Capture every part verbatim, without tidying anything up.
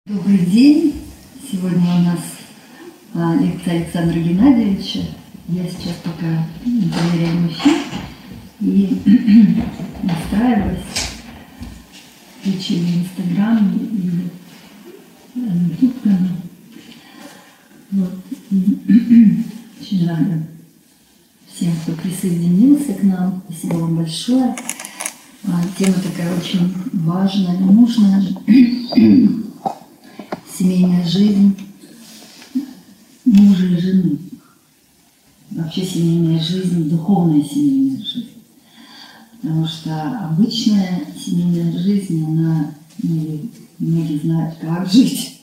Добрый день! Сегодня у нас а, лекция Александра Геннадьевича. Я сейчас пока проверяю эфир и настраиваюсь, включили Инстаграм и Ютуб канал. Вот. Очень рада всем, кто присоединился к нам. Спасибо вам большое. А, тема такая очень важная, нужная. Семейная жизнь мужа и жены. Вообще семейная жизнь, духовная семейная жизнь. Потому что обычная семейная жизнь, она, ну, многие знают, как жить.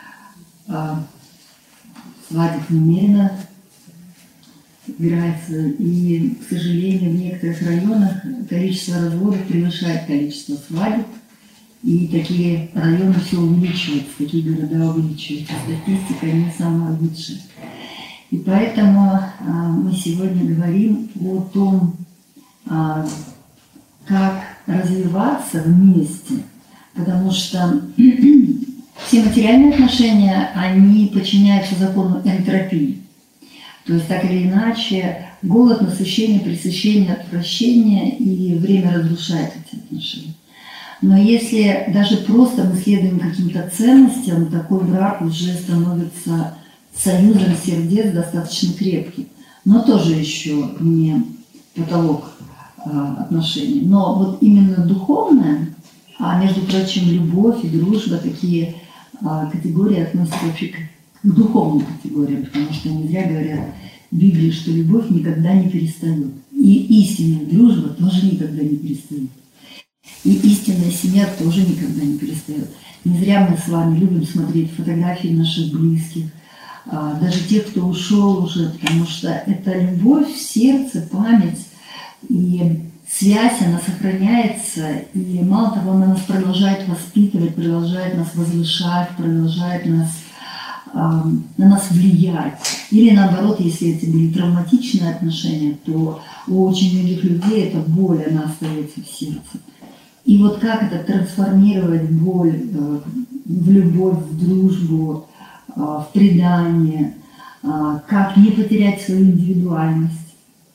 А свадеб немерено играется. И, к сожалению, в некоторых районах количество разводов превышает количество свадеб. И такие районы все увеличиваются, такие города увеличиваются. Статистика не самая лучшая. И поэтому а, мы сегодня говорим о том, а, как развиваться вместе. Потому что все материальные отношения, они подчиняются закону энтропии. То есть так или иначе голод, насыщение, пресыщение, отвращение, и время разрушает эти отношения. Но если даже просто мы следуем каким-то ценностям, такой брак уже становится союзом сердец достаточно крепким. Но тоже еще не потолок а, отношений. Но вот именно духовное, а между прочим, любовь и дружба, такие а, категории относятся вообще к, к духовным категориям, потому что не зря говорят в Библии, что любовь никогда не перестает. И истинная дружба тоже никогда не перестает. И истинная семья тоже никогда не перестает. Не зря мы с вами любим смотреть фотографии наших близких, даже тех, кто ушел уже, потому что это любовь в сердце, память и связь, она сохраняется. И мало того, она нас продолжает воспитывать, продолжает нас возвышать, продолжает нас, на нас влиять. Или наоборот, если это были травматичные отношения, то у очень многих людей эта боль, она остается в сердце. И вот как это трансформировать боль э, в любовь, в дружбу, э, в предание, э, как не потерять свою индивидуальность,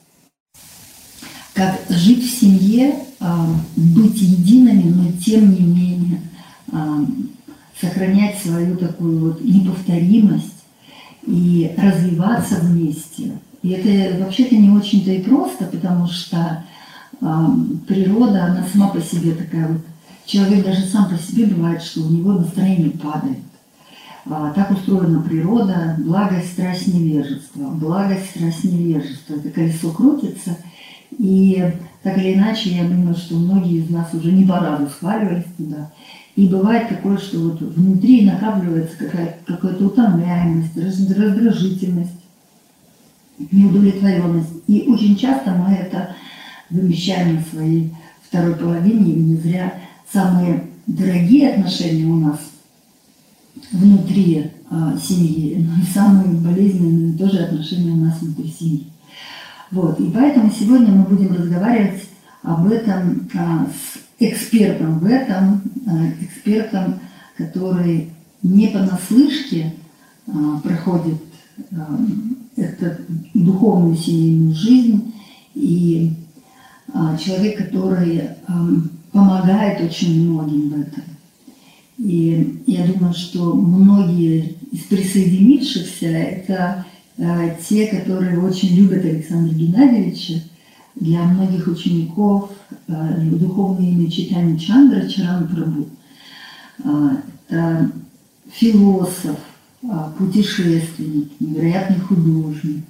как жить в семье, э, быть едиными, но тем не менее э, сохранять свою такую вот неповторимость и развиваться вместе. И это вообще-то не очень-то и просто, потому что природа, она сама по себе такая вот. Человек даже сам по себе бывает, что у него настроение падает. Так устроена природа. Благость, страсть, невежество. Благость, страсть, невежество. Это колесо крутится. И так или иначе, я думаю, что многие из нас уже не по разу схваливались туда. И бывает такое, что вот внутри накапливается какая-то утомляемость, раздражительность, неудовлетворенность. И очень часто мы это вымещаем на своей второй половине, и не зря самые дорогие отношения у нас внутри а, семьи, но и самые болезненные тоже отношения у нас внутри семьи. Вот. И поэтому сегодня мы будем разговаривать об этом а, с экспертом в этом, а, экспертом, который не понаслышке а, проходит а, эту духовную семейную жизнь, и человек, который помогает очень многим в этом. И я думаю, что многие из присоединившихся – это те, которые очень любят Александра Геннадьевича. Для многих учеников духовное имя Чайтанья Чандра Чарана Прабху. Это философ, путешественник, невероятный художник,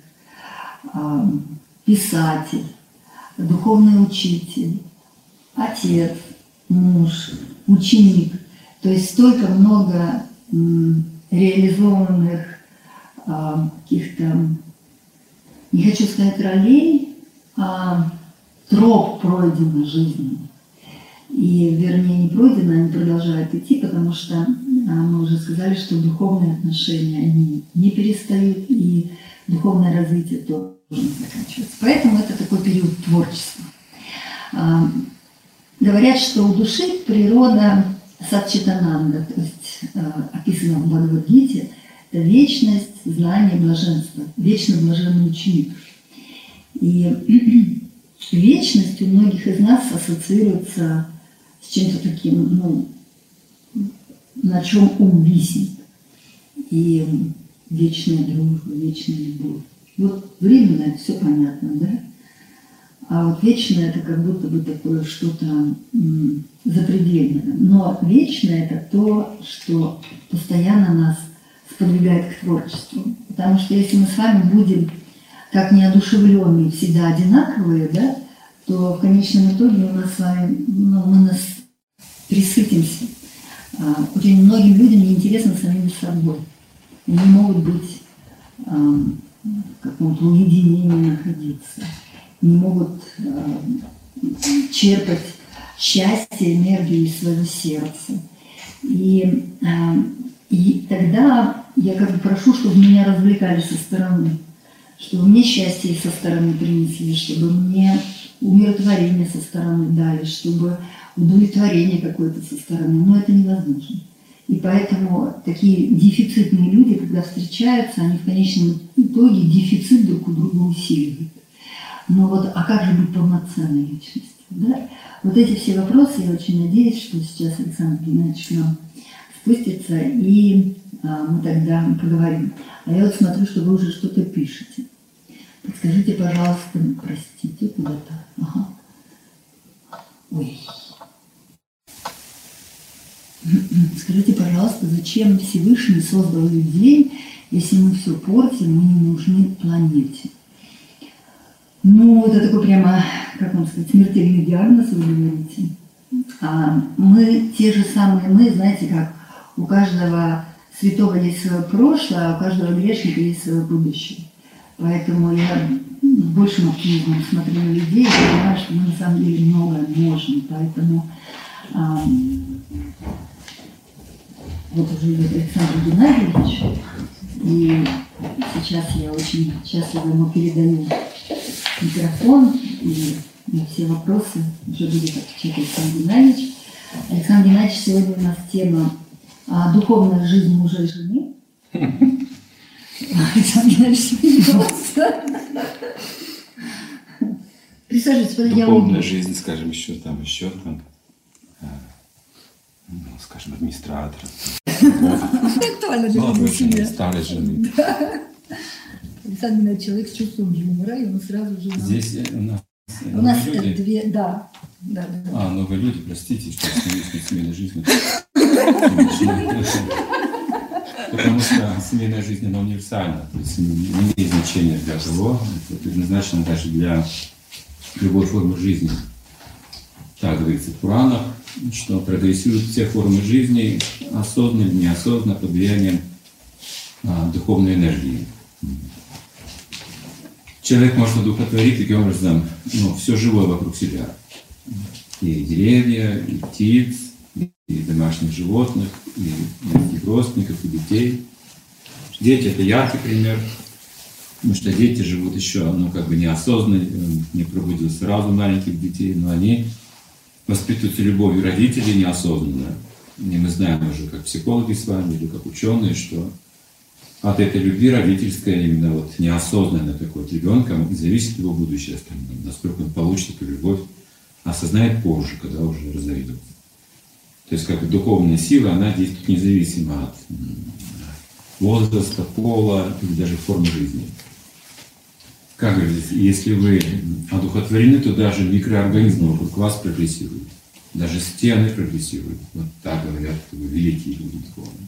писатель, духовный учитель, отец, муж, ученик. То есть столько много м, реализованных а, каких-то, не хочу сказать ролей, а троп пройдено жизнью. И, вернее, не пройдено, они продолжают идти, потому что а, мы уже сказали, что духовные отношения, они не перестают, и духовное развитие тоже не заканчивается. Поэтому это такой период творчества. А, говорят, что у души природа Сатчитананда, то есть описана в Бхагавад-гите, это вечность, знание, блаженство, вечно блаженный ученик. И вечность у многих из нас ассоциируется с чем-то таким, ну, на чем ум висит. И вечная дружба, вечная любовь. Вот временное, все понятно, да? А вот вечное это как будто бы такое что-то запредельное. Но вечное это то, что постоянно нас сподвигает к творчеству. Потому что если мы с вами будем как неодушевленные, всегда одинаковые, да, то в конечном итоге у нас с вами, ну, мы нас присытимся. А, очень многим людям неинтересно самим собой. Они могут быть а, в каком-то уединении находиться, не могут а, черпать счастье, энергию из своего сердца. И, а, и тогда я как бы прошу, чтобы меня развлекали со стороны, чтобы мне счастье со стороны принесли, чтобы мне умиротворение со стороны дали, чтобы удовлетворение какое-то со стороны. Но это невозможно. И поэтому такие дефицитные люди, когда встречаются, они в конечном итоге дефицит друг у друга усиливают. Но вот, а как же быть полноценной личностью? Да? Вот эти все вопросы, я очень надеюсь, что сейчас Александр Геннадьевич к нам спустится, и а, мы тогда поговорим. А я вот смотрю, что вы уже что-то пишете. Подскажите, пожалуйста, простите, куда-то. Ага. Ой. Скажите, пожалуйста, зачем Всевышний создал людей, если мы все портим, мы не нужны планете? Ну, это такой прямо, как вам сказать, смертельный диагноз, вы говорите. А мы те же самые, мы, знаете, как у каждого святого есть свое прошлое, а у каждого грешника есть свое будущее. Поэтому я с большим оптимизмом смотрю на людей и понимаю, что мы на самом деле многое можем. Поэтому а, вот уже идет Александр Геннадьевич, и сейчас я очень счастливо ему передаю микрофон, и на все вопросы уже будет отвечать Александр Геннадьевич. Александр Геннадьевич, сегодня у нас тема а, «Духовная жизнь мужа и жены». Александр Геннадьевич смеется. Присаживайтесь, подойдя. Духовная жизнь, скажем, еще там, еще там, ну, скажем, администратор. Актуально для молодой жены, себя. старой жены. Александр Геннадьевич, человек с чувством юмора, и он сразу же... Здесь у нас У нас люди. две, да. да, да. А, новые люди, простите, что с семейной жизнью. Потому что семейная жизнь, она универсальна, то есть не имеет значения для кого, это предназначено даже для любой формы жизни. Так говорится в Пуранах, что прогрессируют все формы жизни осознанно или неосознанно под влиянием а, духовной энергии. Человек может одухотворить таким образом, ну, все живое вокруг себя. И деревья, и птиц, и домашних животных, и мелких родственников, и детей. Дети — это яркий пример, потому что дети живут еще, ну, как бы неосознанно, не пробудился разум маленьких детей, но они воспитываются любовью родителей неосознанно. И мы знаем уже, как психологи с вами, или как ученые, что от этой любви родительской, именно вот неосознанно такой вот ребенка, зависит его будущее остальное. Насколько он получит эту любовь, осознает позже, когда уже разовьется. То есть как бы духовная сила, она действует независимо от возраста, пола или даже формы жизни. Как говорится, если вы одухотворены, то даже микроорганизмы вокруг вас прогрессируют. Даже стены прогрессируют. Вот так говорят великие люди духовные.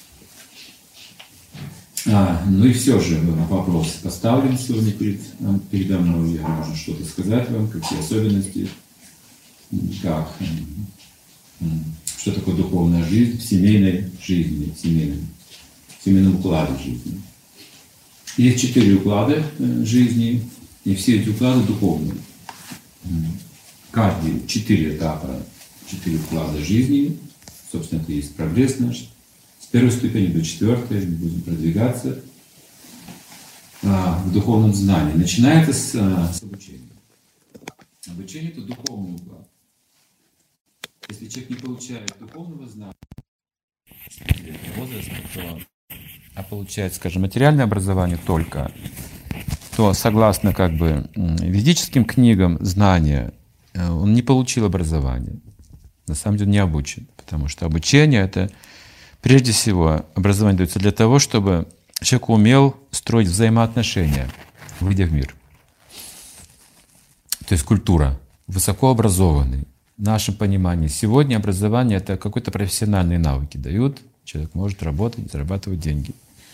А, ну и все же вопрос поставлен сегодня перед, передо мной. Я должен что-то сказать вам, какие особенности, как, что такое духовная жизнь в семейной жизни, в семейном, в семейном укладе жизни. Есть четыре уклада жизни, и все эти уклады духовные. Каждый четыре этапа, четыре уклада жизни, собственно, это и есть прогресс наш. С первой ступени до четвертой мы будем продвигаться а, в духовном знании. Начинается с, с обучения. Обучение — это духовный уклад. Если человек не получает духовного знания, возраста, то, а получает, скажем, материальное образование только, то согласно как бы ведическим книгам знания, он не получил образование. На самом деле не обучен, потому что обучение — это прежде всего образование дается для того, чтобы человек умел строить взаимоотношения, выйдя в мир. То есть культура, высокообразованный. В нашем понимании сегодня образование — это какие-то профессиональные навыки дают, человек может работать, зарабатывать деньги.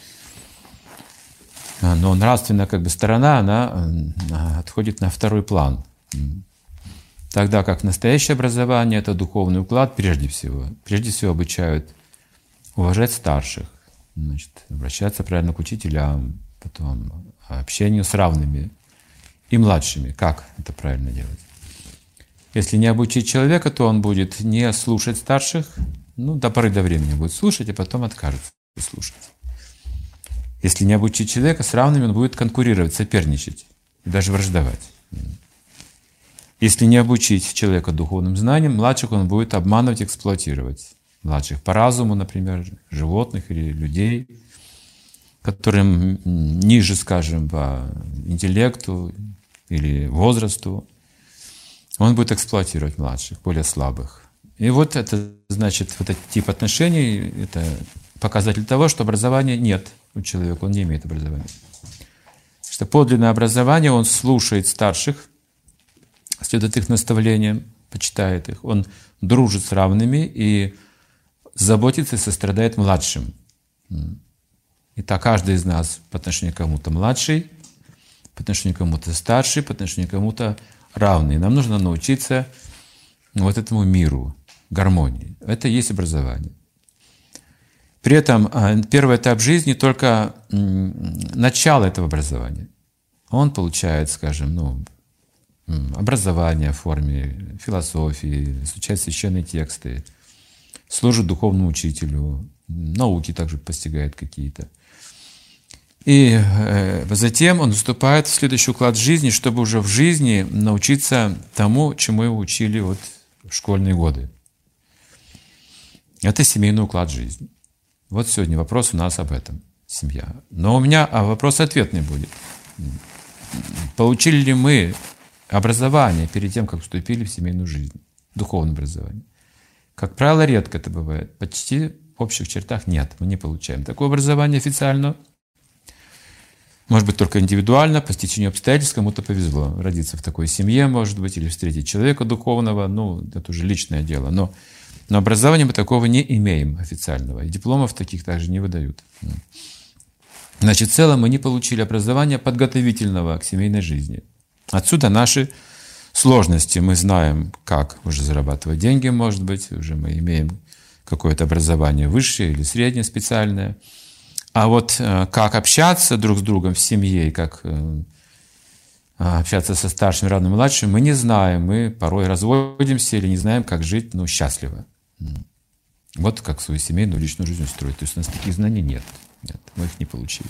Но нравственная как бы сторона, она отходит на второй план. Тогда как настоящее образование — это духовный уклад прежде всего. Прежде всего обучают уважать старших, значит, обращаться правильно к учителям, потом общению с равными и младшими. Как это правильно делать? Если не обучить человека, то он будет не слушать старших, ну, до поры до времени будет слушать, а потом откажется слушать. Если не обучить человека, с равными он будет конкурировать, соперничать и даже враждовать. Если не обучить человека духовным знаниям, младших он будет обманывать, эксплуатировать. Младших по разуму, например, животных или людей, которым ниже, скажем, по интеллекту или возрасту. Он будет эксплуатировать младших, более слабых. И вот это, значит, вот этот тип отношений — это показатель того, что образования нет у человека, он не имеет образования. Что подлинное образование, он слушает старших, следует их наставлениям, почитает их, он дружит с равными и заботится и сострадает младшим. Итак, каждый из нас по отношению к кому-то младший, по отношению к кому-то старший, по отношению к кому-то равный. Нам нужно научиться вот этому миру, гармонии. Это и есть образование. При этом первый этап жизни только начало этого образования. Он получает, скажем, ну, образование в форме философии, изучает священные тексты, служит духовному учителю, науки также постигает какие-то. И затем он вступает в следующий уклад жизни, чтобы уже в жизни научиться тому, чему его учили вот в школьные годы. Это семейный уклад жизни. Вот сегодня вопрос у нас об этом. Семья. Но у меня вопрос ответный будет. Получили ли мы образование перед тем, как вступили в семейную жизнь? Духовное образование. Как правило, редко это бывает. Почти в общих чертах нет, мы не получаем такое образование официально. Может быть, только индивидуально, по стечению обстоятельств кому-то повезло родиться в такой семье, может быть, или встретить человека духовного, ну, это уже личное дело. Но, но образования мы такого не имеем официального, и дипломов таких также не выдают. Значит, в целом мы не получили образования подготовительного к семейной жизни. Отсюда наши сложности. Мы знаем, как уже зарабатывать деньги, может быть, уже мы имеем какое-то образование высшее или среднее, специальное. А вот как общаться друг с другом в семье, как общаться со старшим, равным, младшим, мы не знаем. Мы порой разводимся или не знаем, как жить, ну, счастливо. Вот как свою семейную, личную жизнь устроить. То есть у нас таких знаний нет. Нет, мы их не получили.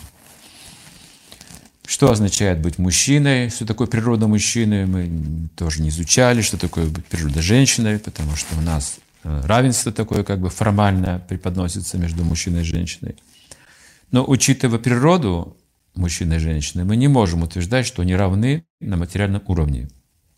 Что означает быть мужчиной? Что такое природа мужчины? Мы тоже не изучали, что такое быть природа женщиной, потому что у нас равенство такое как бы формально преподносится между мужчиной и женщиной. Но учитывая природу мужчины и женщины, мы не можем утверждать, что они равны на материальном уровне.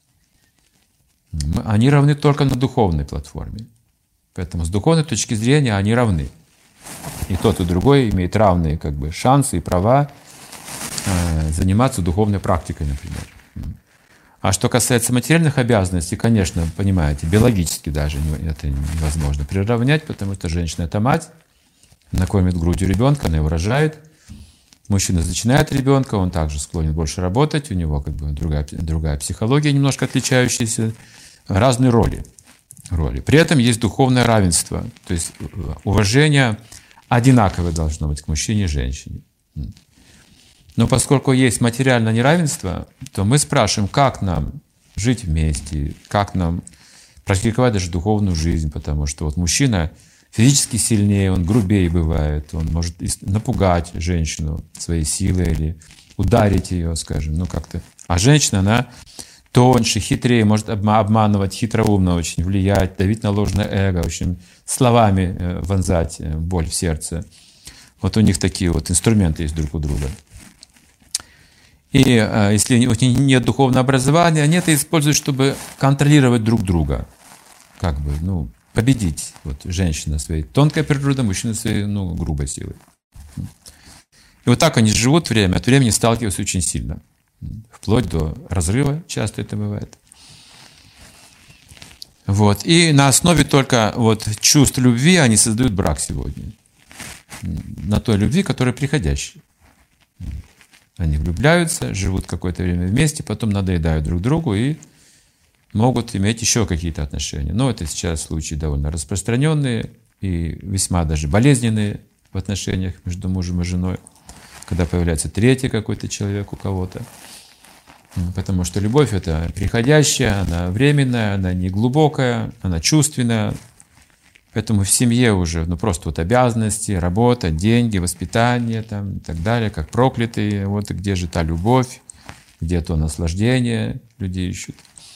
Они равны только на духовной платформе. Поэтому с духовной точки зрения они равны. И тот, и другой имеет равные как бы шансы и права заниматься духовной практикой, например. А что касается материальных обязанностей, конечно, понимаете, биологически даже это невозможно приравнять, потому что женщина — это мать, она кормит грудью ребенка, она его рожает. Мужчина зачинает ребенка, он также склонен больше работать, у него как бы другая, другая психология, немножко отличающаяся, разные роли, роли. При этом есть духовное равенство, то есть уважение одинаковое должно быть к мужчине и женщине. Но поскольку есть материальное неравенство, то мы спрашиваем, как нам жить вместе, как нам практиковать даже духовную жизнь, потому что вот мужчина физически сильнее, он грубее бывает, он может напугать женщину своей силой или ударить ее, скажем, ну как-то. А женщина, она тоньше, хитрее, может обманывать, хитроумно очень, влиять, давить на ложное эго, очень словами вонзать боль в сердце. Вот у них такие вот инструменты есть друг у друга. И если нет духовного образования, они это используют, чтобы контролировать друг друга. Как бы, ну, победить. Вот женщина своей тонкой природой, мужчина своей, ну, грубой силой. И вот так они живут время, от времени сталкиваются очень сильно. Вплоть до разрыва, часто это бывает. Вот. И на основе только вот чувств любви они создают брак сегодня. На той любви, которая приходящая. Они влюбляются, живут какое-то время вместе, потом надоедают друг другу и могут иметь еще какие-то отношения. Но это сейчас случаи довольно распространенные и весьма даже болезненные в отношениях между мужем и женой, когда появляется третий какой-то человек у кого-то. Потому что любовь — это приходящая, она временная, она не глубокая, она чувственная. Поэтому в семье уже ну, просто вот обязанности, работа, деньги, воспитание там, и так далее, как проклятые. Вот и где же та любовь, где то наслаждение люди ищут.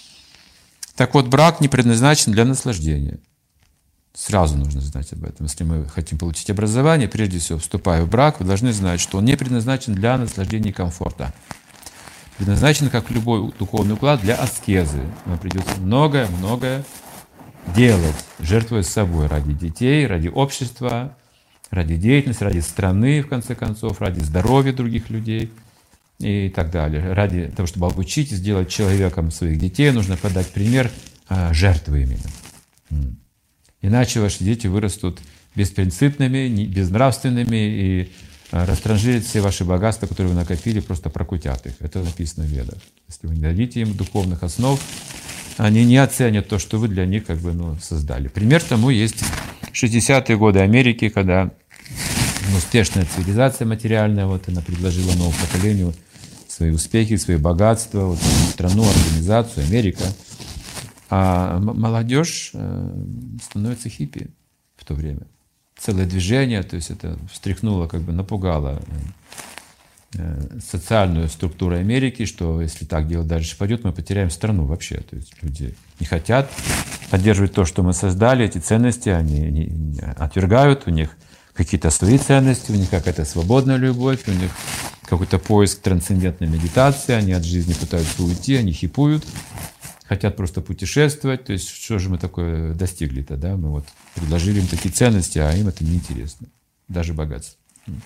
Так вот, брак не предназначен для наслаждения. Сразу нужно знать об этом. Если мы хотим получить образование, прежде всего, вступая в брак, вы должны знать, что он не предназначен для наслаждения и комфорта. Предназначен, как любой духовный уклад, для аскезы. Вам придется многое-многое делать, жертвуя собой ради детей, ради общества, ради деятельности, ради страны, в конце концов, ради здоровья других людей и так далее. Ради того, чтобы обучить и сделать человеком своих детей, нужно подать пример а, жертвы именно. Иначе ваши дети вырастут беспринципными, безнравственными и а, растранжирят все ваши богатства, которые вы накопили, просто прокутят их. Это написано в Ведах. Если вы не дадите им духовных основ, они не оценят то, что вы для них как бы, ну, создали. Пример тому есть шестидесятые годы Америки, когда ну, успешная цивилизация материальная, вот она предложила новому поколению свои успехи, свои богатства, вот, страну, организацию, Америка. А молодежь становится хиппи в то время. Целое движение, то есть это встряхнуло, как бы напугало социальную структуру Америки, что если так дело дальше пойдет, мы потеряем страну вообще. То есть люди не хотят поддерживать то, что мы создали, эти ценности, они не отвергают, у них какие-то свои ценности, у них какая-то свободная любовь, у них какой-то поиск трансцендентной медитации, они от жизни пытаются уйти, они хипуют, хотят просто путешествовать. То есть что же мы такое достигли-то, да? Мы вот предложили им такие ценности, а им это неинтересно, даже богатство.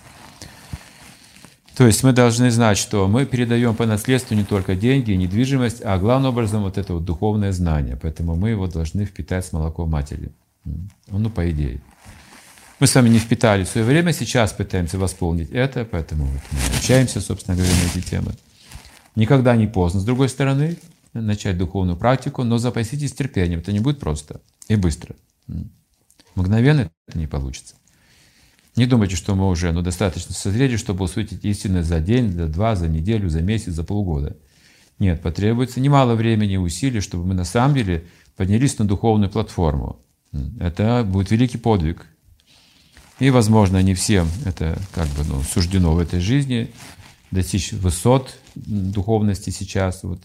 То есть мы должны знать, что мы передаем по наследству не только деньги и недвижимость, а главным образом вот это вот духовное знание. Поэтому мы его должны впитать с молоком матери. Ну, по идее. Мы с вами не впитали в свое время, сейчас пытаемся восполнить это, поэтому вот мы общаемся, собственно говоря, на эти темы. Никогда не поздно, с другой стороны, начать духовную практику, но запаситесь терпением. Это не будет просто и быстро. Мгновенно это не получится. Не думайте, что мы уже ну, достаточно созрели, чтобы усвоить истины за день, за два, за неделю, за месяц, за полгода. Нет, потребуется немало времени и усилий, чтобы мы на самом деле поднялись на духовную платформу. Это будет великий подвиг. И, возможно, не всем это как бы ну, суждено в этой жизни достичь высот духовности сейчас, вот,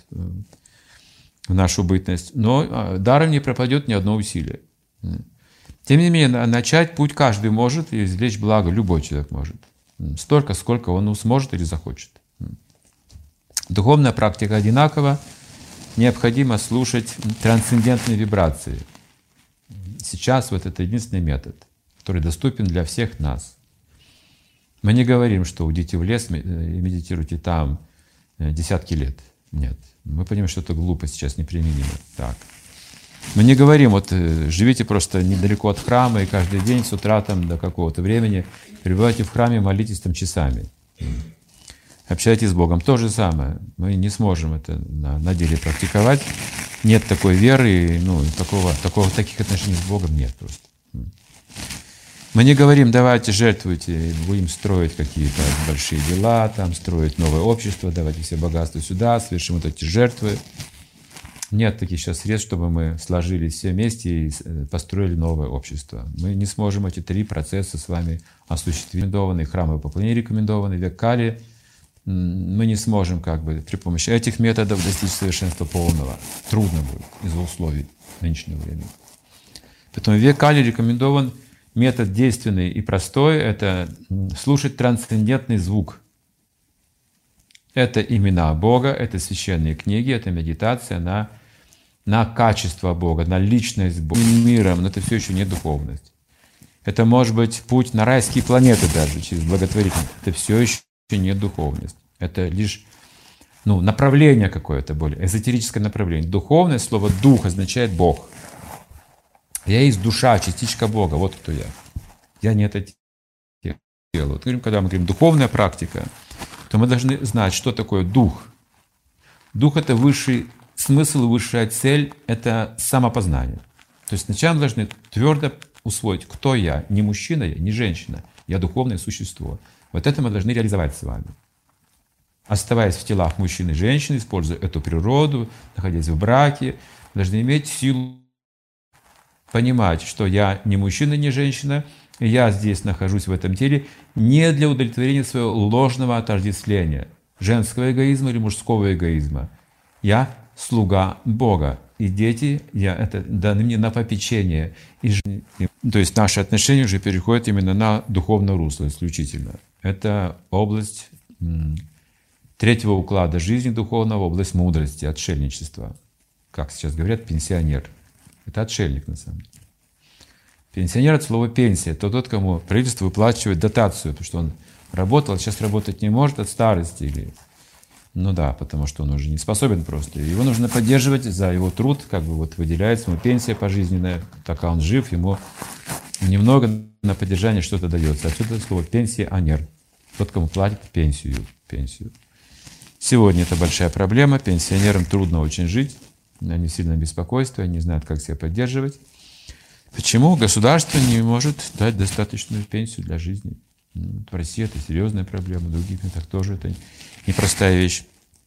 в нашу бытность. Но даром не пропадет ни одно усилие. Тем не менее, начать путь каждый может, и извлечь благо любой человек может. Столько, сколько он сможет или захочет. Духовная практика одинакова. Необходимо слушать трансцендентные вибрации. Сейчас вот это единственный метод, который доступен для всех нас. Мы не говорим, что уйдите в лес и медитируйте там десятки лет. Нет. Мы понимаем, что это глупо сейчас, неприменимо. Так. Мы не говорим, вот живите просто недалеко от храма и каждый день с утра там, до какого-то времени пребывайте в храме, молитесь там часами. Общайтесь с Богом. То же самое. Мы не сможем это на, на деле практиковать. Нет такой веры, ну, такого, такого, таких отношений с Богом нет просто. Мы не говорим, давайте жертвуйте, будем строить какие-то большие дела, там, строить новое общество, давайте все богатства сюда, совершим вот эти жертвы. Нет таких сейчас средств, чтобы мы сложились все вместе и построили новое общество. Мы не сможем эти три процесса с вами осуществить. Рекомендованные храмовые поклонения, рекомендованный век Кали, мы не сможем как бы при помощи этих методов достичь совершенства полного. Трудно будет из-за условий нынешнего времени. Поэтому в век Кали рекомендован метод действенный и простой — это слушать трансцендентный звук. Это имена Бога, это священные книги, это медитация на, на качество Бога, на личность Бога, миром, но это все еще не духовность. Это может быть путь на райские планеты даже через благотворительность. Это все еще не духовность. Это лишь ну, направление какое-то, более эзотерическое направление. Духовность, слово «дух» означает Бог. Я есть душа, частичка Бога. Вот кто я. Я не это делаю. Вот, когда мы говорим «духовная практика», то мы должны знать, что такое дух. Дух — это высший смысл, высшая цель — это самопознание. То есть сначала мы должны твердо усвоить, кто я. Не мужчина я, не женщина. Я духовное существо. Вот это мы должны реализовать с вами. Оставаясь в телах мужчины и женщины, используя эту природу, находясь в браке, мы должны иметь силу понимать, что я не мужчина, не женщина, и я здесь нахожусь в этом теле не для удовлетворения своего ложного отождествления, женского эгоизма или мужского эгоизма. Я слуга Бога, и дети я, это даны мне на попечение. И, то есть наши отношения уже переходят именно на духовное русло исключительно. Это область м, третьего уклада жизни духовного, область мудрости, отшельничества. Как сейчас говорят, пенсионер. Это отшельник на самом деле. Пенсионер от слова пенсия. Это тот, кому правительство выплачивает дотацию, потому что он работал, сейчас работать не может от старости. Или... Ну да, потому что он уже не способен просто. Его нужно поддерживать за его труд, как бы вот выделяется ему пенсия пожизненная, пока он жив, ему немного на поддержание что-то дается. Отсюда слово пенсионер. Тот, кому платят пенсию. пенсию. Сегодня это большая проблема. Пенсионерам трудно очень жить. Они в сильном беспокойстве, они не знают, как себя поддерживать. Почему государство не может дать достаточную пенсию для жизни? В России это серьезная проблема, в других местах тоже это непростая вещь.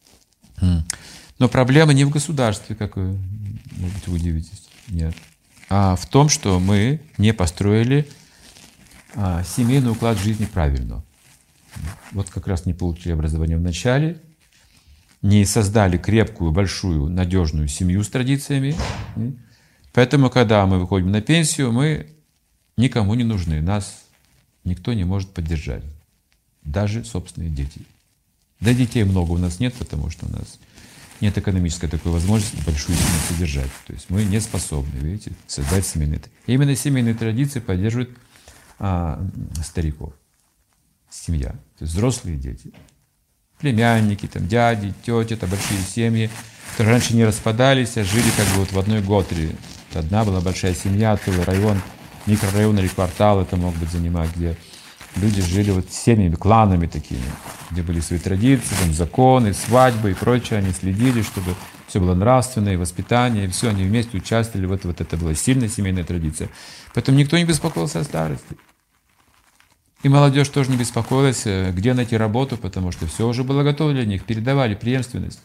Но проблема не в государстве, как вы, может быть, вы удивитесь, нет, а в том, что мы не построили а, семейный уклад жизни правильно. Вот как раз не получили образование в начале, не создали крепкую, большую, надежную семью с традициями. Поэтому, когда мы выходим на пенсию, мы никому не нужны. Нас никто не может поддержать. Даже собственные дети. Да детей много у нас нет, потому что у нас нет экономической такой возможности большую семью содержать. То есть мы не способны, видите, создать семейные традиции. Именно семейные традиции поддерживают а, стариков. Семья. То есть взрослые дети. Племянники, там, дяди, тети, это большие семьи, которые раньше не распадались, а жили как бы вот в одной готре. Одна была большая семья, целый район, микрорайон или квартал это мог быть занимать, где люди жили вот семьями, кланами такими, где были свои традиции, там, законы, свадьбы и прочее. Они следили, чтобы все было нравственное, воспитание, и все, они вместе участвовали. Вот, вот это была сильная семейная традиция. Поэтому никто не беспокоился о старости. И молодежь тоже не беспокоилась, где найти работу, потому что все уже было готово для них, передавали преемственность.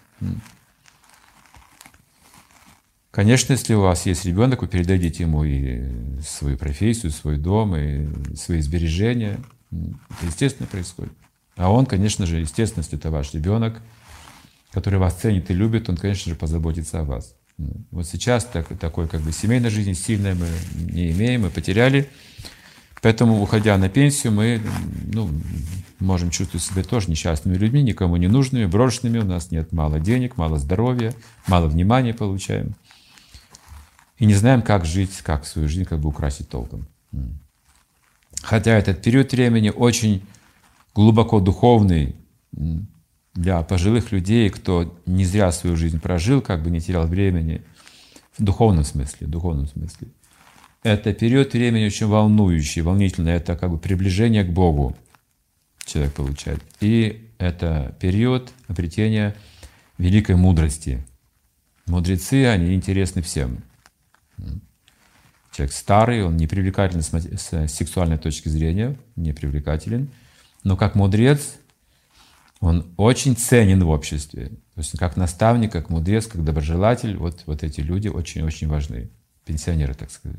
Конечно, если у вас есть ребенок, вы передадите ему и свою профессию, свой дом, и свои сбережения. Это естественно происходит. А он, конечно же, естественно, если это ваш ребенок, который вас ценит и любит, он, конечно же, позаботится о вас. Вот сейчас так, такой как бы семейной жизни сильной мы не имеем, мы потеряли. Поэтому, уходя на пенсию, мы ну, можем чувствовать себя тоже несчастными людьми, никому не нужными, брошенными. У нас нет мало денег, мало здоровья, мало внимания получаем. И не знаем, как жить, как свою жизнь как бы украсить толком. Хотя этот период времени очень глубоко духовный для пожилых людей, кто не зря свою жизнь прожил, как бы не терял времени, в духовном смысле, в духовном смысле. Это период времени очень волнующий, волнительный. Это как бы приближение к Богу человек получает. И это период обретения великой мудрости. Мудрецы, они интересны всем. Человек старый, он не привлекателен с сексуальной точки зрения, не привлекателен. Но как мудрец, он очень ценен в обществе. То есть как наставник, как мудрец, как доброжелатель, вот, вот эти люди очень-очень важны. Пенсионеры, так сказать.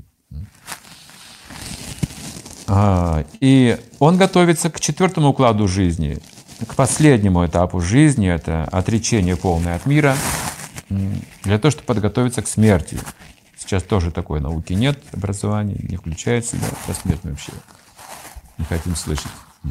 А, и он готовится к четвертому укладу жизни. к последнему этапу жизни, это отречение полное от мира, для того, чтобы подготовиться к смерти. Сейчас тоже такой науки нет, образования не включает в себя, про смерть мы вообще не хотим слышать.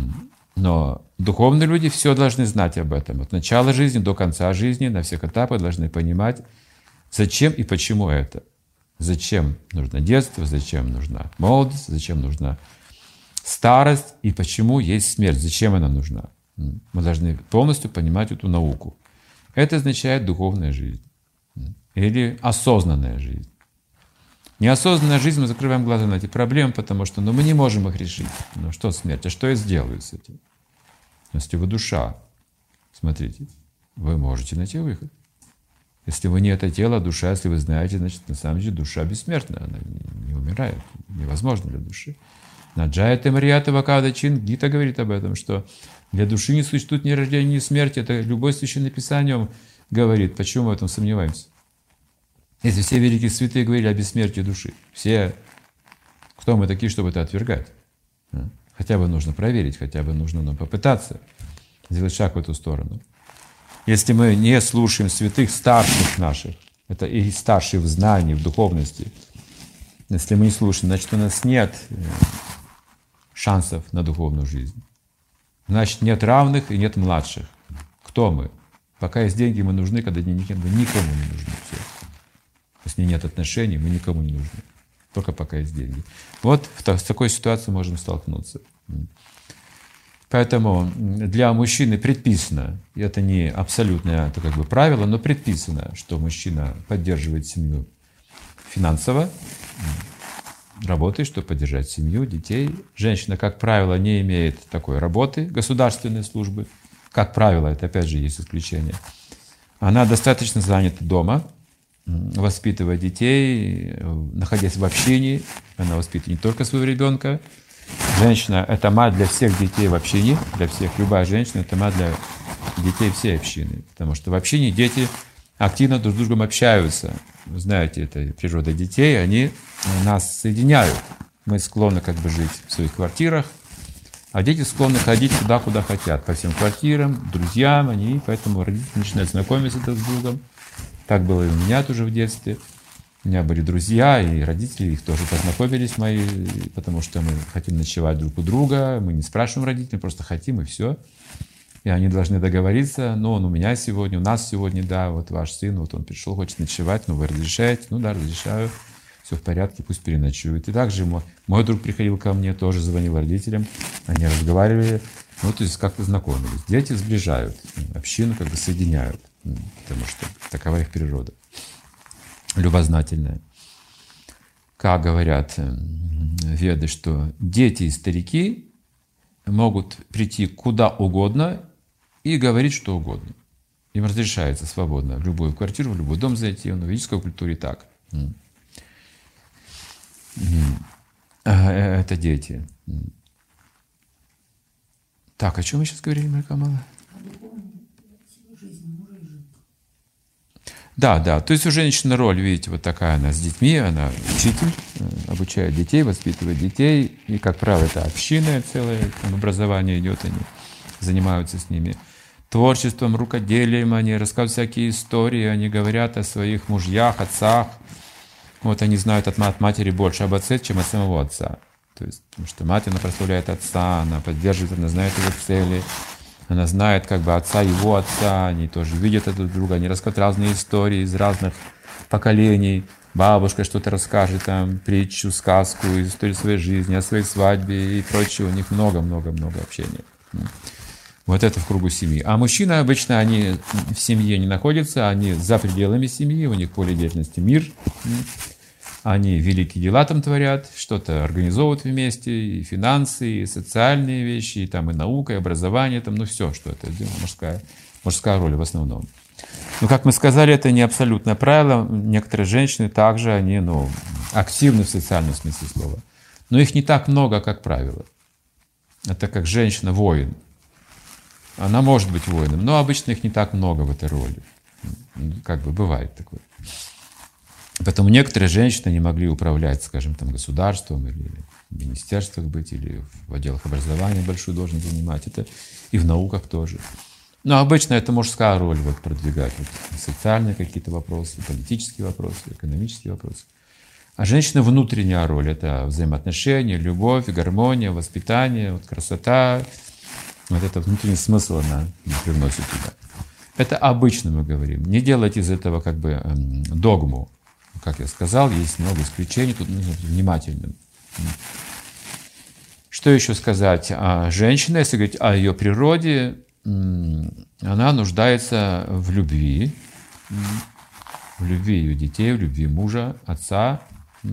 Но духовные люди все должны знать об этом. От начала жизни до конца жизни, на всех этапах должны понимать, зачем и почему это. Зачем нужно детство, зачем нужна молодость, зачем нужна старость и почему есть смерть, зачем она нужна. Мы должны полностью понимать эту науку. Это означает духовная жизнь или осознанная жизнь. Неосознанная жизнь, мы закрываем глаза на эти проблемы, потому что ну, мы не можем их решить. Ну что смерть? А что я сделаю с этим? Если вы душа, смотрите, вы можете найти выход. Если вы не это тело, душа, если вы знаете, значит, на самом деле душа бессмертна, она не, не умирает, невозможно для души. Наджаята Марията Вакадачин, Гита говорит об этом, что для души не существует ни рождения, ни смерти. Это любое священное писание о нем говорит. Почему мы в этом сомневаемся? Если все великие святые говорили о бессмертии души, все, кто мы такие, чтобы это отвергать? Хотя бы нужно проверить, хотя бы нужно нам попытаться сделать шаг в эту сторону. Если мы не слушаем святых старших наших, это и старшие в знании, в духовности, если мы не слушаем, значит, у нас нет шансов на духовную жизнь. Значит, нет равных и нет младших. Кто мы? Пока есть деньги, мы нужны, когда денег нет, мы никому не нужны. Все. Если нет отношений, мы никому не нужны. Только пока есть деньги. Вот с такой ситуацией можем столкнуться. Поэтому для мужчины предписано, и это не абсолютное это как бы правило, но предписано, что мужчина поддерживает семью финансово, работает, чтобы поддержать семью, детей. Женщина, как правило, не имеет такой работы, государственной службы. Как правило, это опять же есть исключение. Она достаточно занята дома, воспитывая детей, находясь в общении. Она воспитывает не только своего ребенка. Женщина — это мать для всех детей в общине, для всех. Любая женщина — это мать для детей всей общины. Потому что в общине дети активно друг с другом общаются. Вы знаете, это природа детей, они нас соединяют. Мы склонны как бы жить в своих квартирах, а дети склонны ходить туда, куда хотят, по всем квартирам, друзьям, они, поэтому родители начинают знакомиться друг с другом. Так было и у меня тоже в детстве. У меня были друзья, и родители их тоже познакомились мои, потому что мы хотим ночевать друг у друга, мы не спрашиваем родителей, просто хотим, и все. И они должны договориться, ну, он у меня сегодня, у нас сегодня, да, вот ваш сын, вот он пришел, хочет ночевать, ну, вы разрешаете? Ну, да, разрешаю, все в порядке, пусть переночует. И также мой, мой друг приходил ко мне, тоже звонил родителям, они разговаривали, ну, то есть как-то знакомились. Дети сближают, общину как бы соединяют, потому что такова их природа. Любознательная. Как говорят веды, что дети и старики могут прийти куда угодно и говорить что угодно. Им разрешается свободно в любую квартиру, в любой дом зайти, но в ведической культуре так. Это дети. Так, о чем мы сейчас говорили, Марикамала? Да, да. То есть у женщины роль, видите, вот такая она с детьми, она учитель, обучает детей, воспитывает детей. И, как правило, это община целое, там образование идет, они занимаются с ними творчеством, рукоделием, они рассказывают всякие истории, они говорят о своих мужьях, отцах. Вот они знают от, от матери больше об отце, чем от самого отца. То есть, потому что мать, она прославляет отца, она поддерживает, она знает его цели. Она знает как бы отца, его отца, они тоже видят друг друга, они рассказывают разные истории из разных поколений. Бабушка что-то расскажет, там, притчу, сказку, историю своей жизни, о своей свадьбе и прочее. У них много-много-много общения. Вот это в кругу семьи. А мужчины обычно, они в семье не находятся, они за пределами семьи, у них поле деятельности мир. Они великие дела там творят, что-то организовывают вместе, и финансы, и социальные вещи, и, там, и наука, и образование, там, ну все, что это мужская, мужская роль в основном. Но, как мы сказали, это не абсолютное правило. Некоторые женщины также, они, ну, активны в социальном смысле слова. Но их не так много, как правило. Это как женщина-воин. Она может быть воином, но обычно их не так много в этой роли. Как бы бывает такое. Поэтому некоторые женщины не могли управлять, скажем, там, государством или в министерствах быть, или в отделах образования большую должность занимать. Это и в науках тоже. Но обычно это мужская роль вот, продвигать вот, социальные какие-то вопросы, политические вопросы, экономические вопросы. А женщина внутренняя роль — это взаимоотношения, любовь, гармония, воспитание, вот, красота. Вот это внутренний смысл она привносит туда. Это обычно мы говорим. Не делать из этого как бы эм, догму. Как я сказал, есть много исключений, тут нужно быть внимательным. Что еще сказать? А женщина, если говорить о ее природе, она нуждается в любви, в любви ее детей, в любви мужа, отца.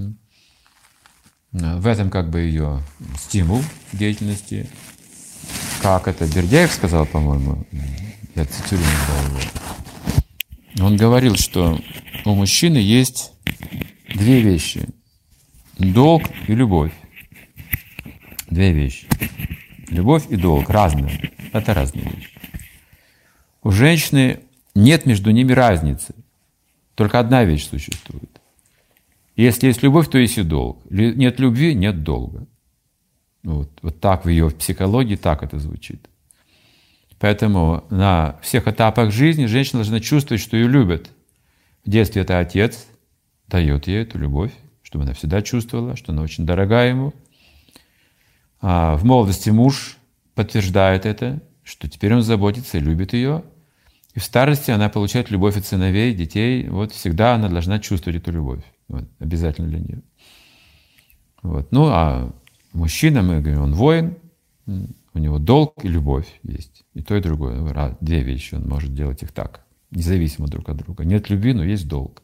В этом как бы ее стимул деятельности. Как это Бердяев сказал, по-моему, я цитирую его. Он говорил, что у мужчины есть две вещи: долг и любовь. Две вещи. Любовь и долг разные. Это разные вещи. У женщины нет между ними разницы. Только одна вещь существует. Если есть любовь, то есть и долг. Нет любви — нет долга. Вот, вот так в ее психологии так это звучит. Поэтому на всех этапах жизни женщина должна чувствовать, что ее любят. В детстве это отец дает ей эту любовь, чтобы она всегда чувствовала, что она очень дорога ему. А в молодости муж подтверждает это, что теперь он заботится и любит ее. И в старости она получает любовь от сыновей, детей. Вот всегда она должна чувствовать эту любовь. Вот, обязательно для нее. Вот. Ну, а мужчина, мы говорим, он воин, у него долг и любовь есть. И то, и другое. Две вещи, он может делать их так, независимо друг от друга. Нет любви, но есть долг.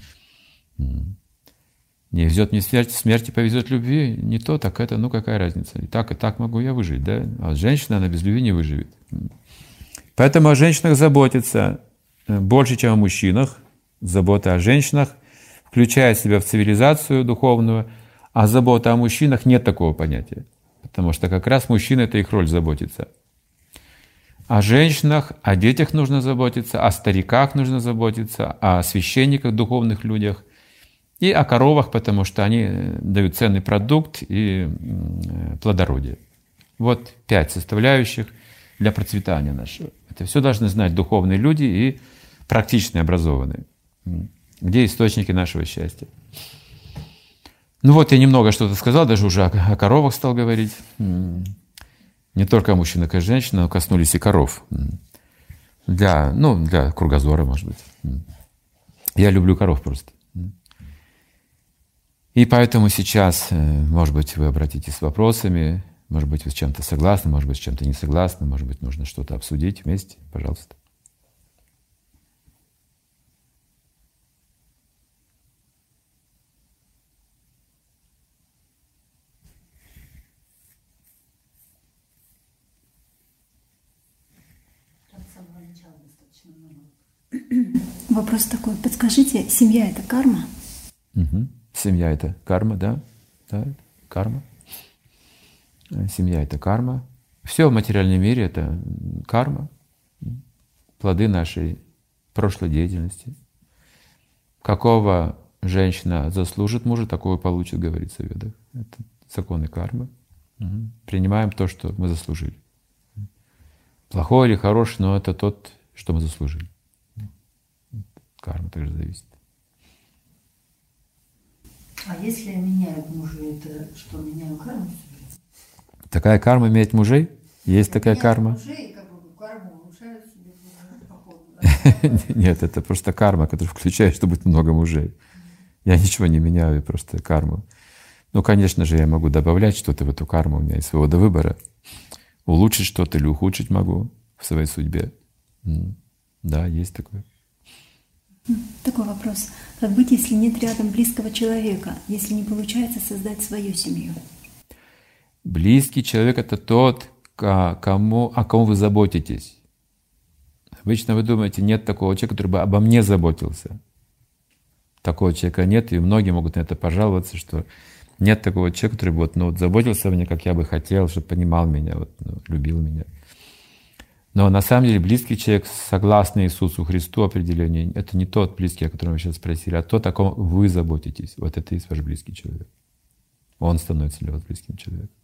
Не везет мне смерть, смерти повезет любви, не то, так это, ну какая разница. И так, и так могу я выжить, да? А женщина, она без любви не выживет. Поэтому о женщинах заботиться больше, чем о мужчинах. Забота о женщинах включает в себя в цивилизацию духовную, а забота о мужчинах нет такого понятия. Потому что как раз мужчины — это их роль заботиться. О женщинах, о детях нужно заботиться, о стариках нужно заботиться, о священниках, духовных людях и о коровах, потому что они дают ценный продукт и плодородие. Вот пять составляющих для процветания нашего. Это все должны знать духовные люди и практично образованные. Где источники нашего счастья? Ну вот я немного что-то сказал, даже уже о коровах стал говорить. Не только о мужчинах и женщинах, но коснулись и коров. Для, ну, для кругозора, может быть. Я люблю коров просто. И поэтому сейчас, может быть, вы обратитесь с вопросами, может быть, вы с чем-то согласны, может быть, с чем-то не согласны, может быть, нужно что-то обсудить вместе. Пожалуйста. Вопрос такой. Подскажите, семья — это карма? Угу. Семья — это карма, да? Да, карма. Семья — это карма. Все в материальном мире — это карма. Плоды нашей прошлой деятельности. Какого женщина заслужит мужа, такого получит, говорится в Ведах. Это законы кармы. Угу. Принимаем то, что мы заслужили. Плохой или хороший, но это тот, что мы заслужили. Карма также зависит. А если меняют мужей, это что, меняю карму? Такая карма менять мужей? Есть Я такая карма? Мужей, как бы, карму улучшают себе походу. Нет, это просто карма, которая включает, что будет много мужей. Я ничего не меняю, просто карму. Ну, конечно же, я могу добавлять что-то в эту карму, у меня есть свобода выбора. Улучшить что-то или ухудшить могу в своей судьбе. Да, есть такое. Такой вопрос. Как быть, если нет рядом близкого человека, если не получается создать свою семью? Близкий человек — это тот, кому, о ком вы заботитесь. Обычно вы думаете, нет такого человека, который бы обо мне заботился. Такого человека нет, и многие могут на это пожаловаться, что нет такого человека, который бы вот, ну, вот заботился о мне, как я бы хотел, чтобы понимал меня, вот, ну, любил меня. Но на самом деле близкий человек, согласно Иисусу Христу определению, это не тот близкий, о котором вы сейчас спросили, а тот, о ком вы заботитесь. Вот это и есть ваш близкий человек. Он становится для вас близким человеком.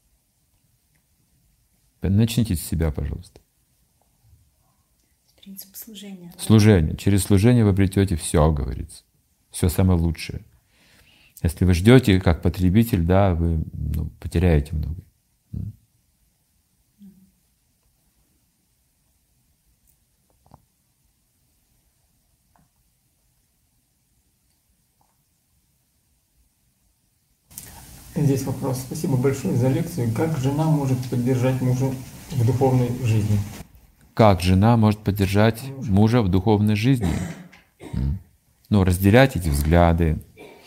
Начните с себя, пожалуйста. Принцип служения. Служение. Через служение вы обретете все, говорится. Все самое лучшее. Если вы ждете как потребитель, да, вы ну, потеряете много. Здесь вопрос. Спасибо большое за лекцию. Как жена может поддержать мужа в духовной жизни? Как жена может поддержать мужа в духовной жизни? Ну, разделять эти взгляды.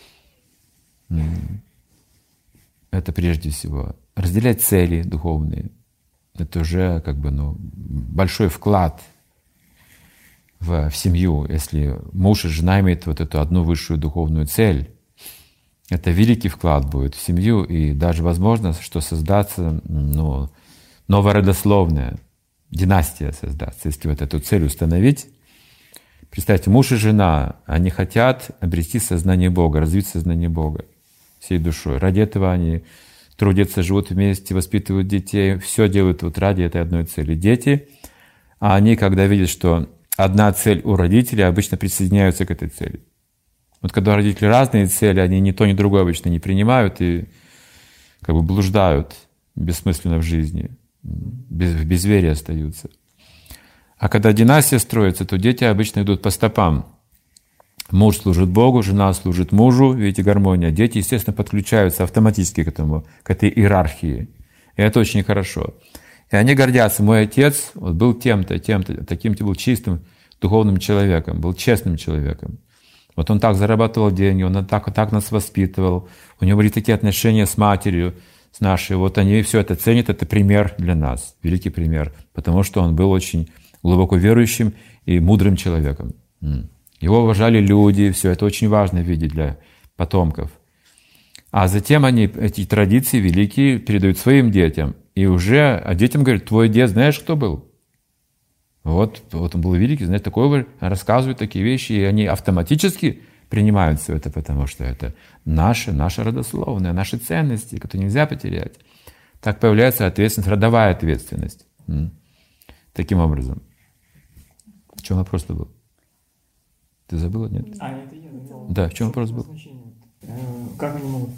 Это прежде всего. Разделять цели духовные. Это уже как бы, ну, большой вклад в, в семью. Если муж и жена имеют вот эту одну высшую духовную цель, это великий вклад будет в семью, и даже возможно, что создаться, ну, новая родословная династия создаться, если вот эту цель установить. Представьте, муж и жена, они хотят обрести сознание Бога, развить сознание Бога всей душой. Ради этого они трудятся, живут вместе, воспитывают детей, все делают вот ради этой одной цели. Дети, а они, когда видят, что одна цель у родителей, обычно присоединяются к этой цели. Вот когда родители разные цели, они ни то, ни другое обычно не принимают и как бы блуждают бессмысленно в жизни, без, в безверии остаются. А когда династия строится, то дети обычно идут по стопам. Муж служит Богу, жена служит мужу, видите, гармония. Дети, естественно, подключаются автоматически к этому, к этой иерархии. И это очень хорошо. И они гордятся. Мой отец вот, был тем-то, тем-то, таким-то, был чистым духовным человеком, был честным человеком. Вот он так зарабатывал деньги, он так, так нас воспитывал, у него были такие отношения с матерью, с нашей. Вот они все это ценят, это пример для нас, великий пример, потому что он был очень глубоко верующим и мудрым человеком. Его уважали люди, все это очень важно видеть для потомков. А затем они эти традиции великие передают своим детям. И уже а детям говорят: твой дед знаешь, кто был? Вот, вот он был великий, знаете, такое рассказывают такие вещи, и они автоматически принимают все это, потому что это наши, наша родословная, наши ценности, которые нельзя потерять. Так появляется ответственность, родовая ответственность. Таким образом. В чем вопрос-то был? Ты забыла, нет? А, это я забыл. Да, в чем вопрос был? Как они могут,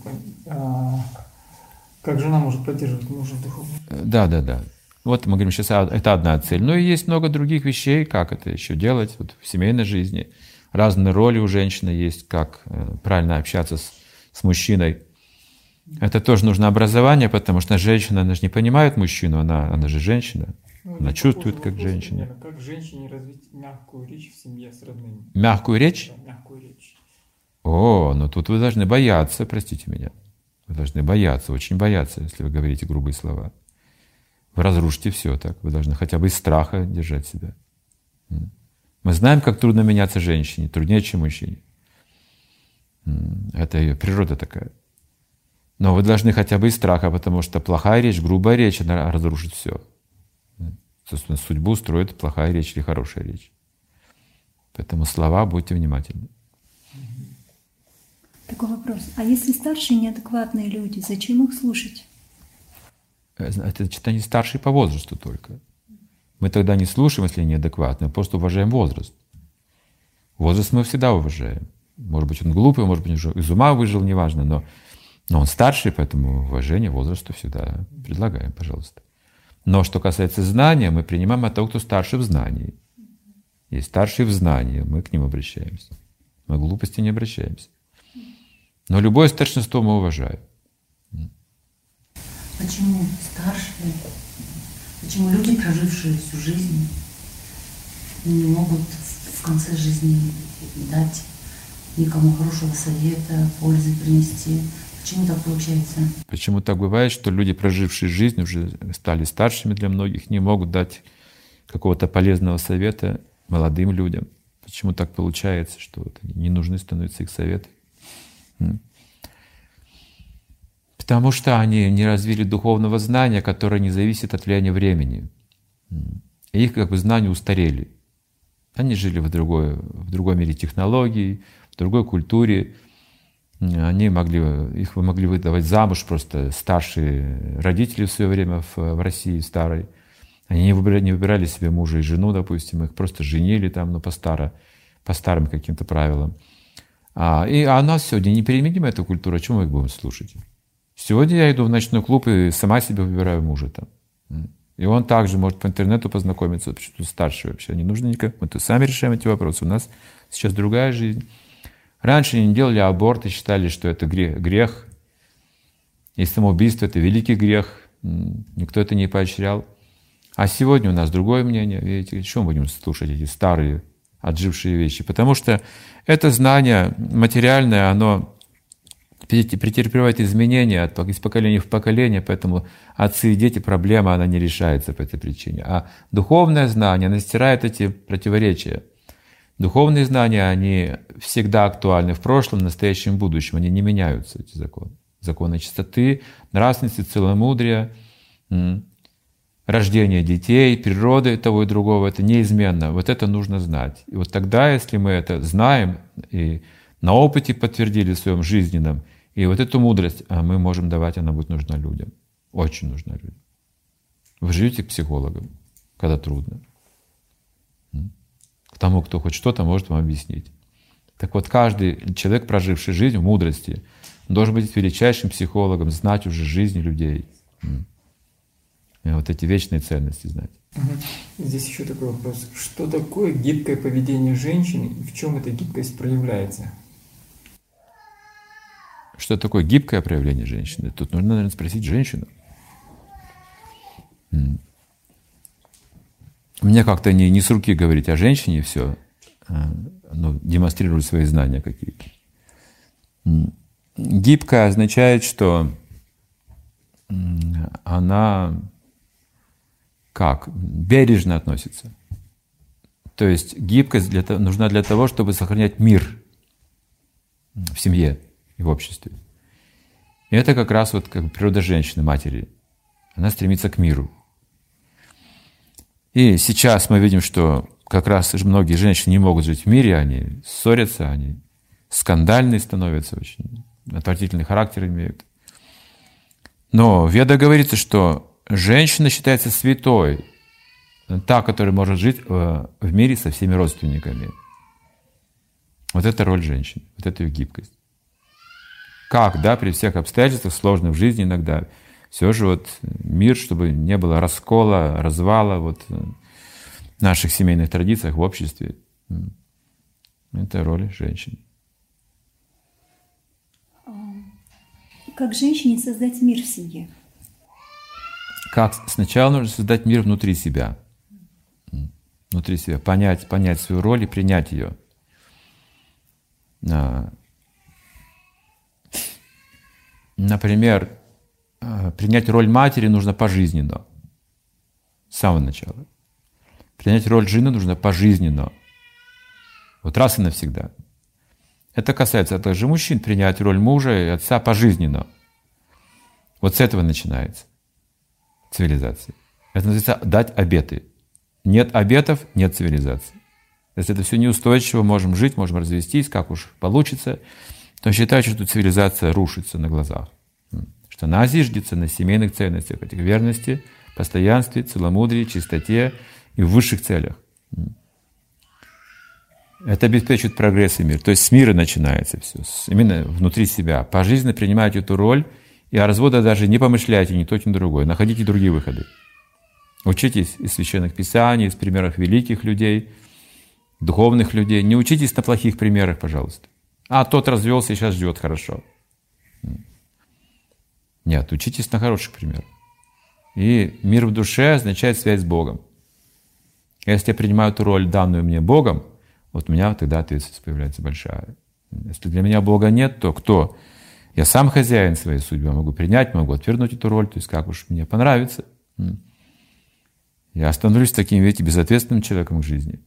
как жена может поддерживать мужа в духовной? Да, да, да. Вот мы говорим сейчас, это одна цель. Но и есть много других вещей, как это еще делать вот в семейной жизни. Разные роли у женщины есть, как правильно общаться с, с мужчиной. Это тоже нужно образование, потому что женщина, она же не понимает мужчину, она, она же женщина. Ну, она чувствует, как женщина. Примерно, как женщине развить мягкую речь в семье с родными? Мягкую речь? Да, мягкую речь. О, ну тут вы должны бояться, простите меня. Вы должны бояться, очень бояться, если вы говорите грубые слова. Вы разрушите все так. Вы должны хотя бы из страха держать себя. Мы знаем, как трудно меняться женщине, труднее, чем мужчине. Это ее природа такая. Но вы должны хотя бы из страха, потому что плохая речь, грубая речь, она разрушит все. Собственно, судьбу строит плохая речь или хорошая речь. Поэтому слова, будьте внимательны. Такой вопрос. А если старшие неадекватные люди, зачем их слушать? Это, значит, они старшие по возрасту только. Мы тогда не слушаем, если они неадекватные, мы просто уважаем возраст. Возраст мы всегда уважаем. Может быть, он глупый, может быть, он уже из ума выжил, неважно, но, но он старший, поэтому уважение возрасту всегда предлагаем, пожалуйста. Но что касается знания, мы принимаем от того, кто старше в знании. Есть старшие в знании, мы к ним обращаемся. Мы к глупости не обращаемся. Но любое старшинство мы уважаем. Почему старшие, почему люди, прожившие всю жизнь, не могут в конце жизни дать никому хорошего совета, пользы принести? Почему так получается? Почему так бывает, что люди, прожившие жизнь, уже стали старшими для многих, не могут дать какого-то полезного совета молодым людям? Почему так получается, что вот не нужны становятся их советы? Потому что они не развили духовного знания, которое не зависит от влияния времени. их как бы знания устарели. Они жили в другой, в другом мире технологий, в другой культуре. Они могли, их могли выдавать замуж просто старшие родители в свое время в, в России старой. Они не выбирали, не выбирали себе мужа и жену, допустим, их просто женили там, ну, по, старо, по старым каким-то правилам. А, и, а у нас сегодня непеременима эта культура, чему мы их будем слушать? Сегодня я иду в ночной клуб и сама себе выбираю мужа там. И он также может по интернету познакомиться, потому что старший вообще не нужно никак. Мы то сами решаем эти вопросы. У нас сейчас другая жизнь. Раньше не делали аборты, считали, что это грех, грех. И самоубийство — это великий грех. Никто это не поощрял. А сегодня у нас другое мнение. Видите, что мы будем слушать эти старые, отжившие вещи? Потому что это знание материальное, оно претерпевает изменения из поколения в поколение, поэтому отцы и дети, проблема, она не решается по этой причине. А духовное знание, оно стирает эти противоречия. Духовные знания, они всегда актуальны в прошлом, настоящем, будущем, они не меняются, эти законы. Законы чистоты, нравственности, целомудрия, рождения детей, природы того и другого, это неизменно. Вот это нужно знать. И вот тогда, если мы это знаем и на опыте подтвердили в своем жизненном, и вот эту мудрость мы можем давать, она будет нужна людям. Очень нужна людям. Вы живете к психологам, когда трудно. К тому, кто хоть что-то может вам объяснить. Так вот, каждый человек, проживший жизнь в мудрости, должен быть величайшим психологом, знать уже жизнь людей. И вот эти вечные ценности знать. Угу. Здесь еще такой вопрос. Что такое гибкое поведение женщины и в чем эта гибкость проявляется? Что такое гибкое проявление женщины? Тут нужно, наверное, спросить женщину. Мне как-то не, не с руки говорить о женщине все, но демонстрировать свои знания какие-то. Гибкое означает, что она как? Бережно относится. То есть гибкость для того, нужна для того, чтобы сохранять мир в семье и в обществе. И это как раз вот как природа женщины, матери. Она стремится к миру. И сейчас мы видим, что как раз многие женщины не могут жить в мире, они ссорятся, они скандальные становятся, очень отвратительный характер имеют. Но в Ведах говорится, что женщина считается святой, та, которая может жить в мире со всеми родственниками. Вот это роль женщины, вот это ее гибкость. Как, да, при всех обстоятельствах, сложных в жизни иногда, все же вот мир, чтобы не было раскола, развала вот в наших семейных традициях, в обществе. Это роль женщины. Как женщине создать мир в семье? Как? Сначала нужно создать мир внутри себя. Внутри себя. Понять, понять свою роль и принять ее. Например, принять роль матери нужно пожизненно. С самого начала. Принять роль жены нужно пожизненно. Вот раз и навсегда. Это касается также мужчин, принять роль мужа и отца пожизненно. Вот с этого начинается цивилизация. Это называется дать обеты. Нет обетов, нет цивилизации. Если это все неустойчиво, можем жить, можем развестись, как уж получится, то считают, что цивилизация рушится на глазах. Что она зиждется на семейных ценностях, этих верности, постоянстве, целомудрии, чистоте и в высших целях. Это обеспечивает прогресс и мир. То есть с мира начинается все, именно внутри себя. Пожизненно принимайте эту роль, и о разводе даже не помышляйте ни то, ни другое. Находите другие выходы. Учитесь из священных писаний, из примеров великих людей, духовных людей. Не учитесь на плохих примерах, пожалуйста. А тот развелся и сейчас живет хорошо. Нет, учитесь на хороших примерах. И мир в душе означает связь с Богом. Если я принимаю эту роль, данную мне Богом, вот у меня тогда ответственность появляется большая. Если для меня Бога нет, то кто? Я сам хозяин своей судьбы, могу принять, могу отвергнуть эту роль, то есть как уж мне понравится. Я становлюсь таким, видите, безответственным человеком к жизни.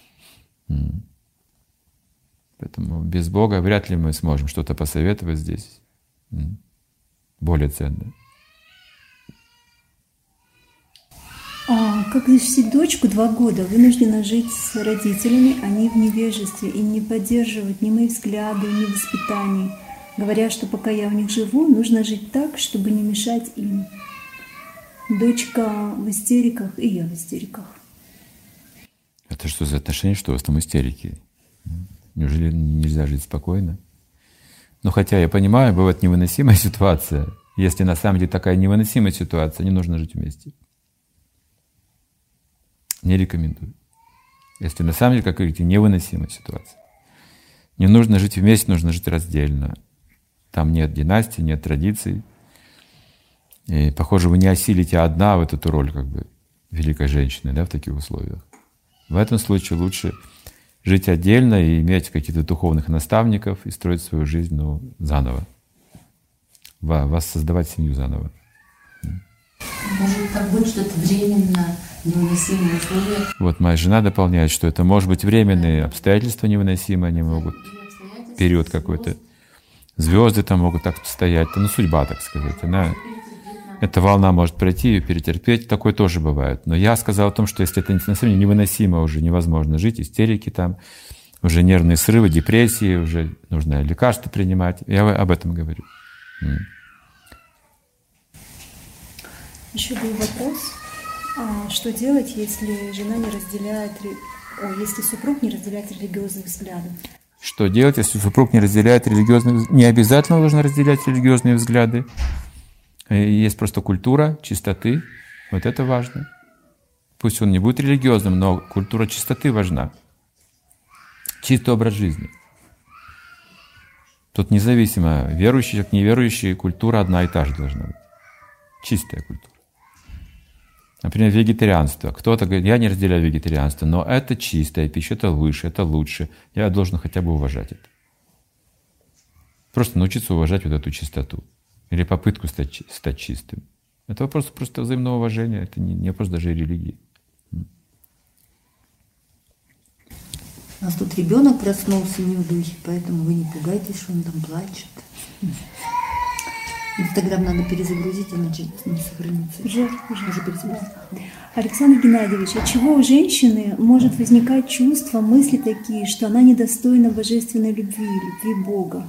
Поэтому без Бога вряд ли мы сможем что-то посоветовать здесь более ценное. А как защитить дочку два года, вынуждена жить с родителями, они в невежестве и не поддерживают ни мои взгляды, ни воспитание, говоря, что пока я у них живу, нужно жить так, чтобы не мешать им. Дочка в истериках, и я в истериках. Это что за отношения, что у вас там истерики? Неужели нельзя жить спокойно? Ну, хотя я понимаю, бывает невыносимая ситуация. Если на самом деле такая невыносимая ситуация, не нужно жить вместе. Не рекомендую. Если на самом деле, как говорите, невыносимая ситуация. Не нужно жить вместе, нужно жить раздельно. Там нет династии, нет традиций. И, похоже, вы не осилите одна в эту роль как бы великой женщины, да, в таких условиях. В этом случае лучше жить отдельно и иметь каких-то духовных наставников и строить свою жизнь, ну, заново. Воссоздавать семью заново. Может так быть, что это временно невыносимые условия? Вот моя жена дополняет, что это может быть временные обстоятельства невыносимые, они могут период какой-то. Звезды там могут так стоять, ну судьба, так сказать. Она, эта волна может пройти и перетерпеть, такое тоже бывает. Но я сказал о том, что если это на самом деле невыносимо, уже невозможно жить, истерики там, уже нервные срывы, депрессии, уже нужно лекарства принимать. Я об этом говорю. Еще был вопрос, а что делать, если жена не разделяет, о, если супруг не разделяет религиозных взглядов? Что делать, если супруг не разделяет религиозные взгляды? Не обязательно должен разделять религиозные взгляды. Есть просто культура чистоты. Вот это важно. Пусть он не будет религиозным, но культура чистоты важна. Чистый образ жизни. Тут независимо, верующий, как неверующий, культура одна и та же должна быть. Чистая культура. Например, вегетарианство. Кто-то говорит, я не разделяю вегетарианство, но это чистая пища, это выше, это лучше. Я должен хотя бы уважать это. Просто научиться уважать вот эту чистоту. Или попытку стать, стать чистым. Это вопрос просто взаимного уважения, это не, не вопрос даже религии. У нас тут ребенок проснулся не в духе, поэтому вы не пугайтесь, что он там плачет. Инстаграм надо перезагрузить, иначе не сохранится. Уже, уже, уже перезагрузить. Александр Геннадьевич, от чего у женщины может возникать чувство, мысли такие, что она недостойна божественной любви, любви Бога?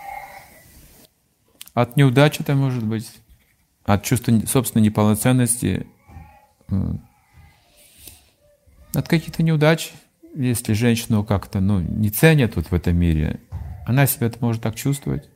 От неудачи это может быть, от чувства собственной неполноценности, от каких-то неудач. Если женщину как-то ну, не ценят вот в этом мире, она себя может так чувствовать.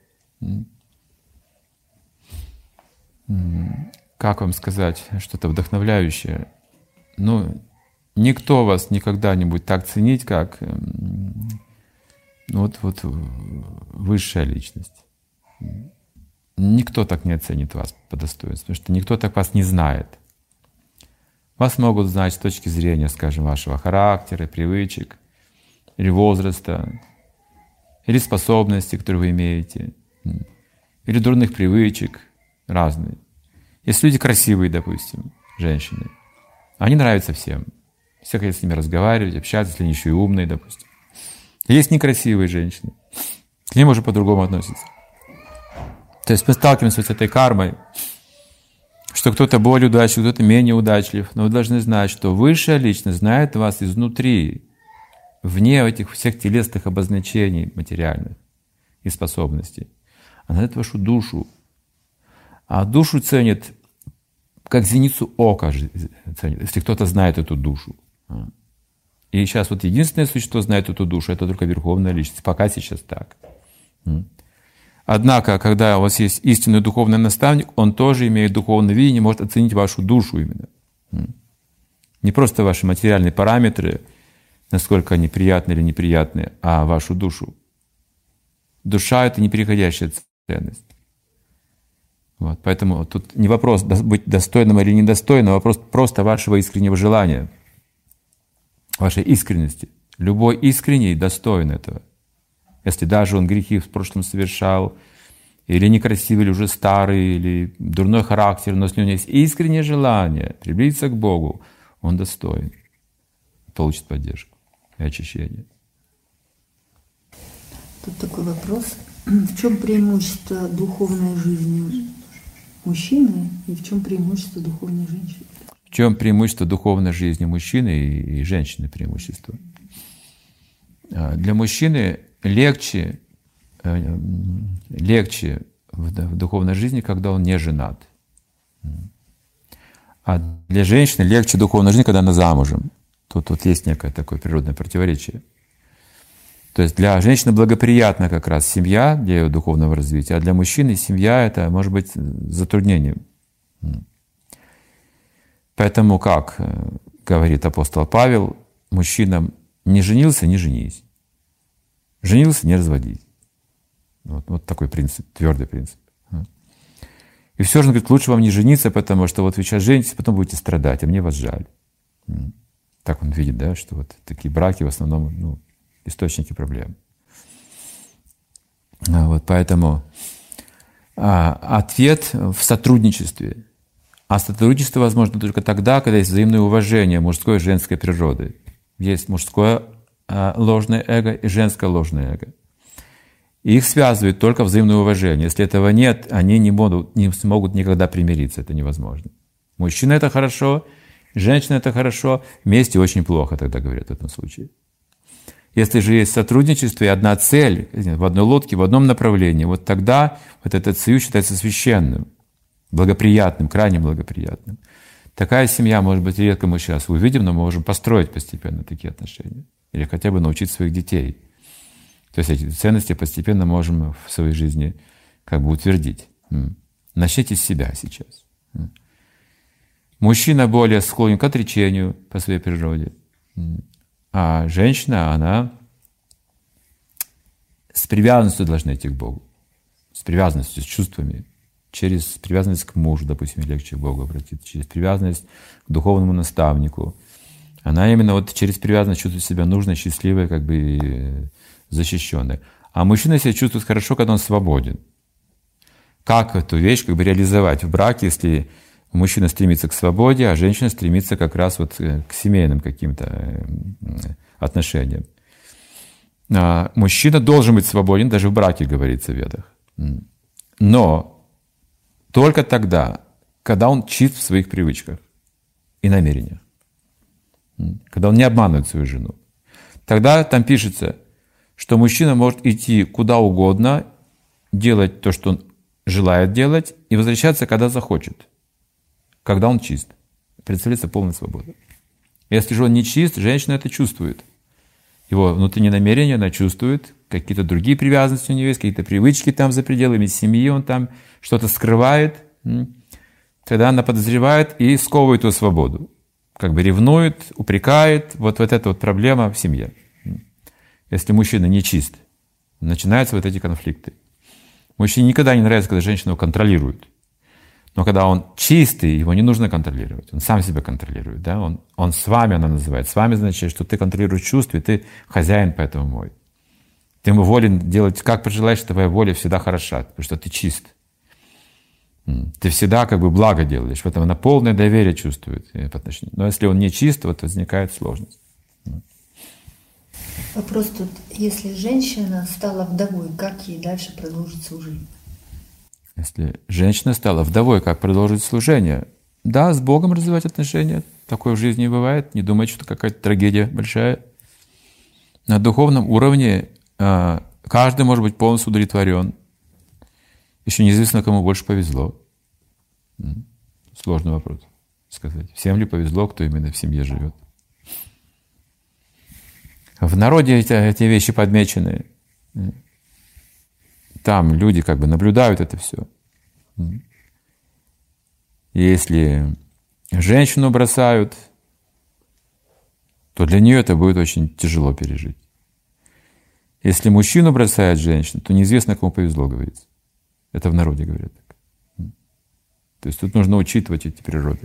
Как вам сказать, что-то вдохновляющее? Ну, никто вас никогда не будет так ценить, как ну, вот, вот высшая личность. Никто так не оценит вас по достоинству, потому что никто так вас не знает. Вас могут знать с точки зрения, скажем, вашего характера, привычек, или возраста, или способностей, которые вы имеете, или дурных привычек, разные. Есть люди красивые, допустим, женщины. Они нравятся всем. Все хотят с ними разговаривать, общаться, если они еще и умные, допустим. Есть некрасивые женщины. К ним уже по-другому относятся. То есть мы сталкиваемся с этой кармой, что кто-то более удачлив, кто-то менее удачлив. Но вы должны знать, что высшая личность знает вас изнутри, вне этих всех телесных обозначений материальных и способностей. Она знает вашу душу. А душу ценит, как зеницу ока ценит, если кто-то знает эту душу. И сейчас вот единственное существо знает эту душу, это только Верховная Личность. Пока сейчас так. Однако, когда у вас есть истинный духовный наставник, он тоже имеет духовное видение, может оценить вашу душу именно. Не просто ваши материальные параметры, насколько они приятны или неприятны, а вашу душу. Душа — это непереходящая ценность. Вот, поэтому тут не вопрос быть достойным или недостойным, а вопрос просто вашего искреннего желания, вашей искренности. Любой искренний достоин этого. Если даже он грехи в прошлом совершал, или некрасивый, или уже старый, или дурной характер, но если у него есть искреннее желание приблизиться к Богу, он достоин, получит поддержку и очищение. Тут такой вопрос. В чем преимущество духовной жизни мужчины и в чем преимущество духовной женщины? В чем преимущество духовной жизни мужчины и женщины преимущество? Для мужчины легче, легче в духовной жизни, когда он не женат. А для женщины легче в духовной жизни, когда она замужем. Тут, тут есть некое такое природное противоречие. То есть для женщины благоприятна как раз семья для ее духовного развития, а для мужчины семья — это может быть затруднением. Поэтому, как говорит апостол Павел, мужчинам: не женился — не женись. Женился — не разводись. Вот, вот такой принцип, твердый принцип. И все же, он говорит, лучше вам не жениться, потому что вот вы сейчас женитесь, потом будете страдать, а мне вас жаль. Так он видит, да, что вот такие браки в основном, ну, источники проблем. Вот поэтому а, ответ в сотрудничестве. А сотрудничество возможно только тогда, когда есть взаимное уважение мужской и женской природы. Есть мужское а, ложное эго и женское ложное эго. И их связывает только взаимное уважение. Если этого нет, они не могут, не смогут никогда примириться. Это невозможно. Мужчина — это хорошо, женщина — это хорошо, вместе очень плохо, тогда говорят в этом случае. Если же есть сотрудничество и одна цель в одной лодке, в одном направлении, вот тогда вот этот союз считается священным, благоприятным, крайне благоприятным. Такая семья, может быть, редко мы сейчас увидим, но мы можем построить постепенно такие отношения. Или хотя бы научить своих детей. То есть эти ценности постепенно можем в своей жизни как бы утвердить. Начните с себя сейчас. Мужчина более склонен к отречению по своей природе, а женщина, она с привязанностью должна идти к Богу, с привязанностью, с чувствами, через привязанность к мужу, допустим, легче к Богу обратиться, через привязанность к духовному наставнику. Она именно вот через привязанность чувствует себя нужной, счастливой, как бы защищенной. А мужчина себя чувствует хорошо, когда он свободен. Как эту вещь как бы реализовать в браке, если мужчина стремится к свободе, а женщина стремится как раз вот к семейным каким-то отношениям? Мужчина должен быть свободен, даже в браке говорится в Ведах. Но только тогда, когда он чист в своих привычках и намерениях. Когда он не обманывает свою жену. Тогда там пишется, что мужчина может идти куда угодно, делать то, что он желает делать, и возвращаться, когда захочет. Когда он чист. Представляется полная свобода. Если же он не чист, женщина это чувствует. Его внутреннее намерение она чувствует, какие-то другие привязанности у нее есть, какие-то привычки там за пределами семьи, он там что-то скрывает. Тогда она подозревает и сковывает его свободу. Как бы ревнует, упрекает. Вот, вот эта вот проблема в семье. Если мужчина не чист, начинаются вот эти конфликты. Мужчине никогда не нравится, когда женщина его контролирует. Но когда он чистый, его не нужно контролировать. Он сам себя контролирует. Да? Он, он с вами, она называет. С вами значит, что ты контролируешь чувства, и ты хозяин, поэтому мой. Ты ему волен делать, как пожелаешь, твоя воля всегда хороша, потому что ты чист. Ты всегда как бы благо делаешь. Поэтому она полное доверие чувствует. Но если он не чист, вот возникает сложность. Вопрос тут, если женщина стала вдовой, как ей дальше продолжить служение? Если женщина стала вдовой, как продолжить служение? Да, с Богом развивать отношения. Такое в жизни бывает. Не думайте, что какая-то трагедия большая. На духовном уровне каждый может быть полностью удовлетворен. Еще неизвестно, кому больше повезло. Сложный вопрос сказать. Всем ли повезло, кто именно в семье живет? В народе эти, эти вещи подмечены. Там люди как бы наблюдают это все. Если женщину бросают, то для нее это будет очень тяжело пережить. Если мужчину бросает женщина, то неизвестно, кому повезло, говорится. Это в народе говорят так. То есть тут нужно учитывать эти природы.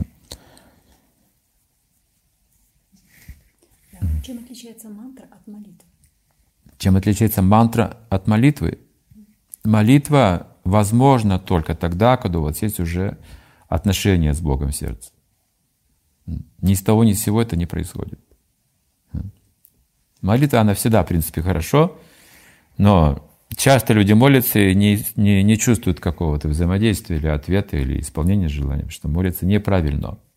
Чем отличается мантра от молитвы? Чем отличается мантра от молитвы? Молитва возможна только тогда, когда у вас есть уже отношения с Богом в сердце. Ни с того, ни с сего это не происходит. Молитва, она всегда, в принципе, хорошо, но часто люди молятся и не, не, не чувствуют какого-то взаимодействия или ответа, или исполнения желаний, потому что молятся неправильно.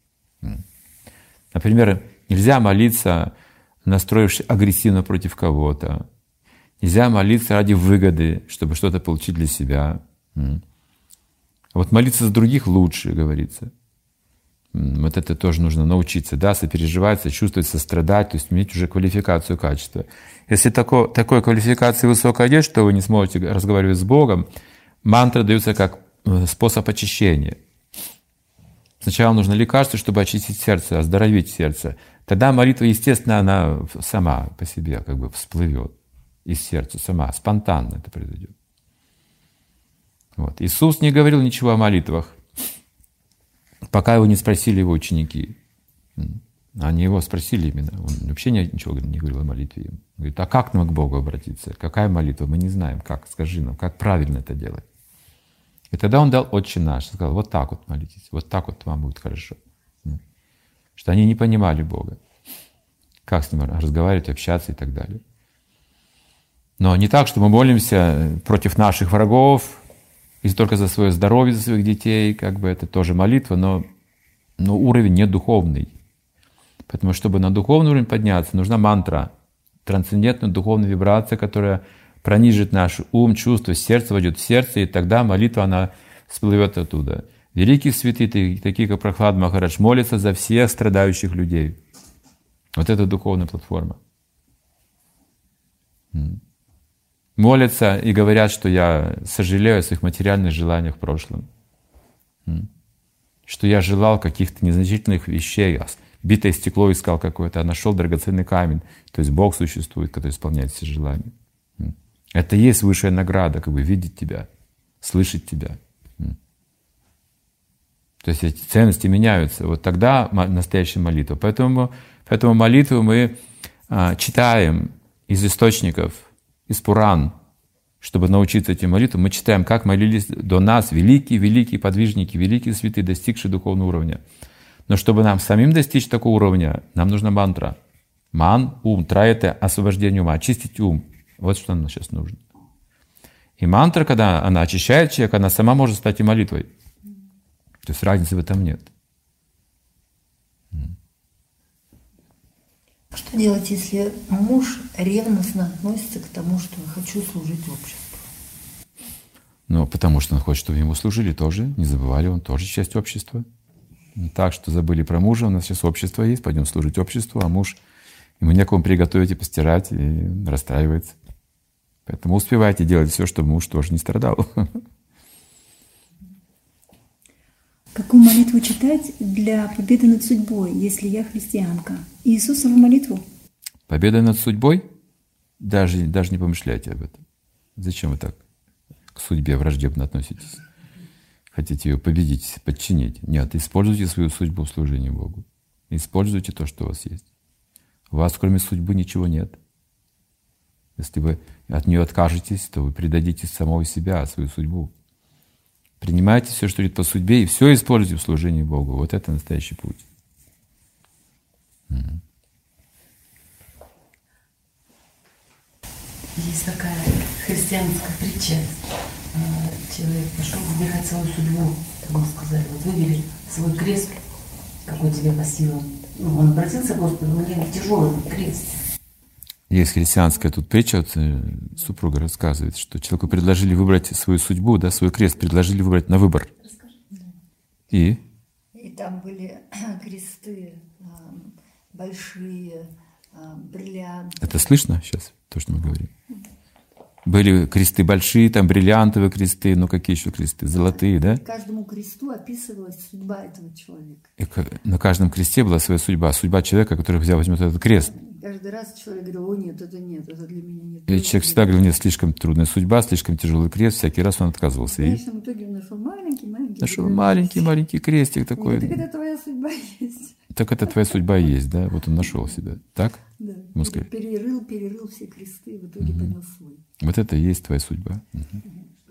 Например, нельзя молиться, настроившись агрессивно против кого-то. Нельзя молиться ради выгоды, чтобы что-то получить для себя. Вот молиться за других лучше, говорится. Вот это тоже нужно научиться, да, сопереживать, сочувствовать, сострадать, то есть иметь уже квалификацию качества. Если такой, такой квалификации высокой нет, что вы не сможете разговаривать с Богом, мантра дается как способ очищения. Сначала нужно лекарство, чтобы очистить сердце, оздоровить сердце. Тогда молитва, естественно, она сама по себе как бы всплывет из сердца, сама, спонтанно это произойдет. Вот. Иисус не говорил ничего о молитвах, пока его не спросили его ученики. Они его спросили именно. Он вообще ничего не говорил о молитве. Он говорит, а как нам к Богу обратиться? Какая молитва? Мы не знаем. Как? Скажи нам, как правильно это делать? И тогда он дал «Отче наш». Сказал, вот так вот молитесь, вот так вот вам будет хорошо. Что они не понимали Бога. Как с ним разговаривать, общаться и так далее. Но не так, что мы молимся против наших врагов, и только за свое здоровье, за своих детей, как бы это тоже молитва, но, но уровень не духовный. Поэтому, чтобы на духовный уровень подняться, нужна мантра, трансцендентная духовная вибрация, которая пронижит наш ум, чувство, сердце войдет в сердце, и тогда молитва, она всплывет оттуда. Великие святые, такие как Прохлад Махарадж, молятся за всех страдающих людей. Вот это духовная платформа. Молятся и говорят, что я сожалею о своих материальных желаниях в прошлом. Что я желал каких-то незначительных вещей, битое стекло искал какое-то, а нашел драгоценный камень. То есть Бог существует, который исполняет все желания. Это и есть высшая награда, как бы видеть тебя, слышать тебя. То есть эти ценности меняются. Вот тогда настоящая молитва. Поэтому, поэтому молитву мы а, читаем из источников, из Пуран, чтобы научиться этим молитвам. Мы читаем, как молились до нас великие-великие подвижники, великие святые, достигшие духовного уровня. Но чтобы нам самим достичь такого уровня, нам нужна мантра. Ман, ум, тра — это освобождение ума, очистить ум. Вот что нам сейчас нужно. И мантра, когда она очищает человека, она сама может стать и молитвой. То есть разницы в этом нет. Что делать, если муж ревностно относится к тому, что я хочу служить обществу? Ну, потому что он хочет, чтобы ему служили тоже. Не забывали, он тоже часть общества. Так что забыли про мужа, у нас сейчас общество есть, пойдем служить обществу, а муж, ему некому приготовить и постирать, и расстраивается. Поэтому успевайте делать все, чтобы муж тоже не страдал. Какую молитву читать для победы над судьбой, если я христианка? Иисусову молитву? Победа над судьбой? Даже, даже не помышляйте об этом. Зачем вы так к судьбе враждебно относитесь? Хотите ее победить, подчинить? Нет, используйте свою судьбу в служении Богу. Используйте то, что у вас есть. У вас, кроме судьбы, ничего нет. Если вы от нее откажетесь, то вы предадите самого себя, свою судьбу. Принимайте все, что идет по судьбе, и все используйте в служении Богу. Вот это настоящий путь. Mm-hmm. Есть такая христианская притча. Человек пошел выбирать свою судьбу, как он сказал. Вот выбери свой крест, какой тебе по силам. Ну, он обратился к Господу, мне тяжелый крест. Есть христианская тут притча, вот, супруга рассказывает, что человеку предложили выбрать свою судьбу, да, свой крест, предложили выбрать на выбор. И? И там были кресты большие, бриллианты. Это слышно сейчас, то, что мы говорим? Были кресты большие, там бриллиантовые кресты, ну какие еще кресты? Золотые, да? Каждому кресту описывалась судьба этого человека. И на каждом кресте была своя судьба, судьба человека, который взял, возьмет этот крест. Каждый раз человек говорил, о нет, это нет, это для меня нет. И человек всегда говорил, нет, слишком трудная судьба, слишком тяжелый крест, всякий раз он отказывался. В конечном итоге он нашел маленький-маленький. Нашел маленький-маленький крестик такой. Так это твоя судьба есть. Так это твоя судьба есть, да? Вот он нашел себя, так? Да. Москве. Перерыл, перерыл все кресты, в итоге угу. понял свой. Вот это и есть твоя судьба. Угу.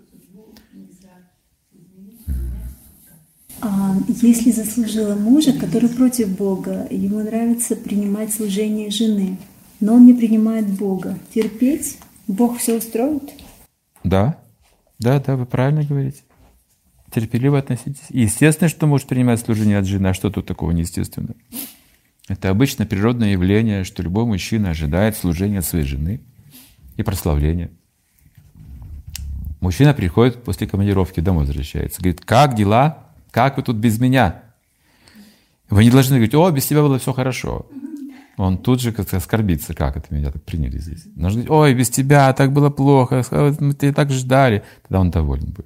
А если заслужила мужа, который против Бога, ему нравится принимать служение жены, но он не принимает Бога, терпеть? Бог все устроит? Да, да, да, вы правильно говорите. терпеливо относитесь. И естественно, что может принимать служение от жены, а что тут такого неестественного? Это обычно природное явление, что любой мужчина ожидает служения от своей жены и прославления. Мужчина приходит после командировки, домой возвращается, говорит: как дела? Как вы тут без меня? Вы не должны говорить: о, без тебя было все хорошо. Он тут же как-то оскорбится: как это меня так приняли здесь? Нужно говорить: ой, без тебя так было плохо, мы тебя так ждали. Тогда он доволен будет.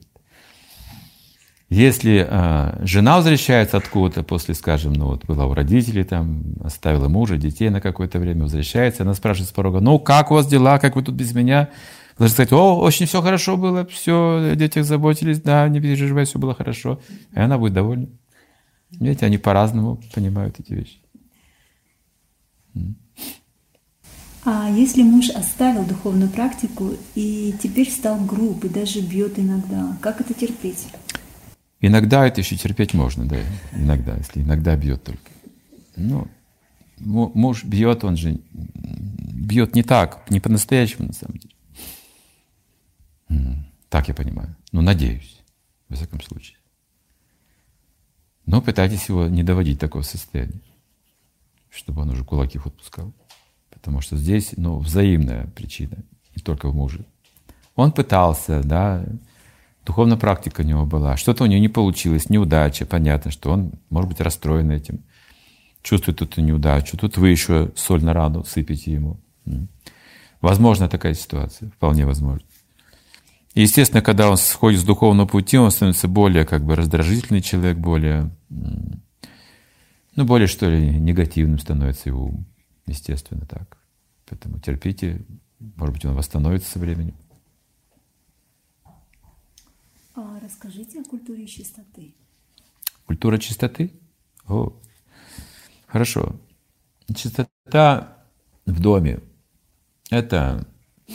Если э, жена возвращается откуда-то после, скажем, ну вот была у родителей, там, оставила мужа, детей на какое-то время, возвращается, она спрашивает с порога: ну как у вас дела, как вы тут без меня? Вы должны сказать: о, очень все хорошо было, все, о детях заботились, да, не переживай, все было хорошо. И она будет довольна. Видите, они по-разному понимают эти вещи. А если муж оставил духовную практику и теперь стал груб и даже бьет иногда, как это терпеть? Иногда это еще терпеть можно, да, иногда, если иногда бьет только. Ну, муж бьет, он же бьет не так, не по-настоящему на самом деле. Так я понимаю. Ну, надеюсь, во всяком случае. Но пытайтесь его не доводить до такого состояния, чтобы он уже кулаки отпускал. Потому что здесь, ну, взаимная причина, не только в муже. Он пытался, да, духовная практика у него была, что-то у него не получилось, неудача, понятно, что он может быть расстроен этим, чувствует эту неудачу, тут вы еще соль на рану сыпете ему. Возможно такая ситуация, вполне возможно. И, естественно, когда он сходит с духовного пути, он становится более как бы раздражительный человек, более, ну, более, что ли, негативным становится его ум. Естественно, так. Поэтому терпите, может быть, он восстановится со временем. А расскажите о культуре чистоты. Культура чистоты? О, хорошо. Чистота в доме — это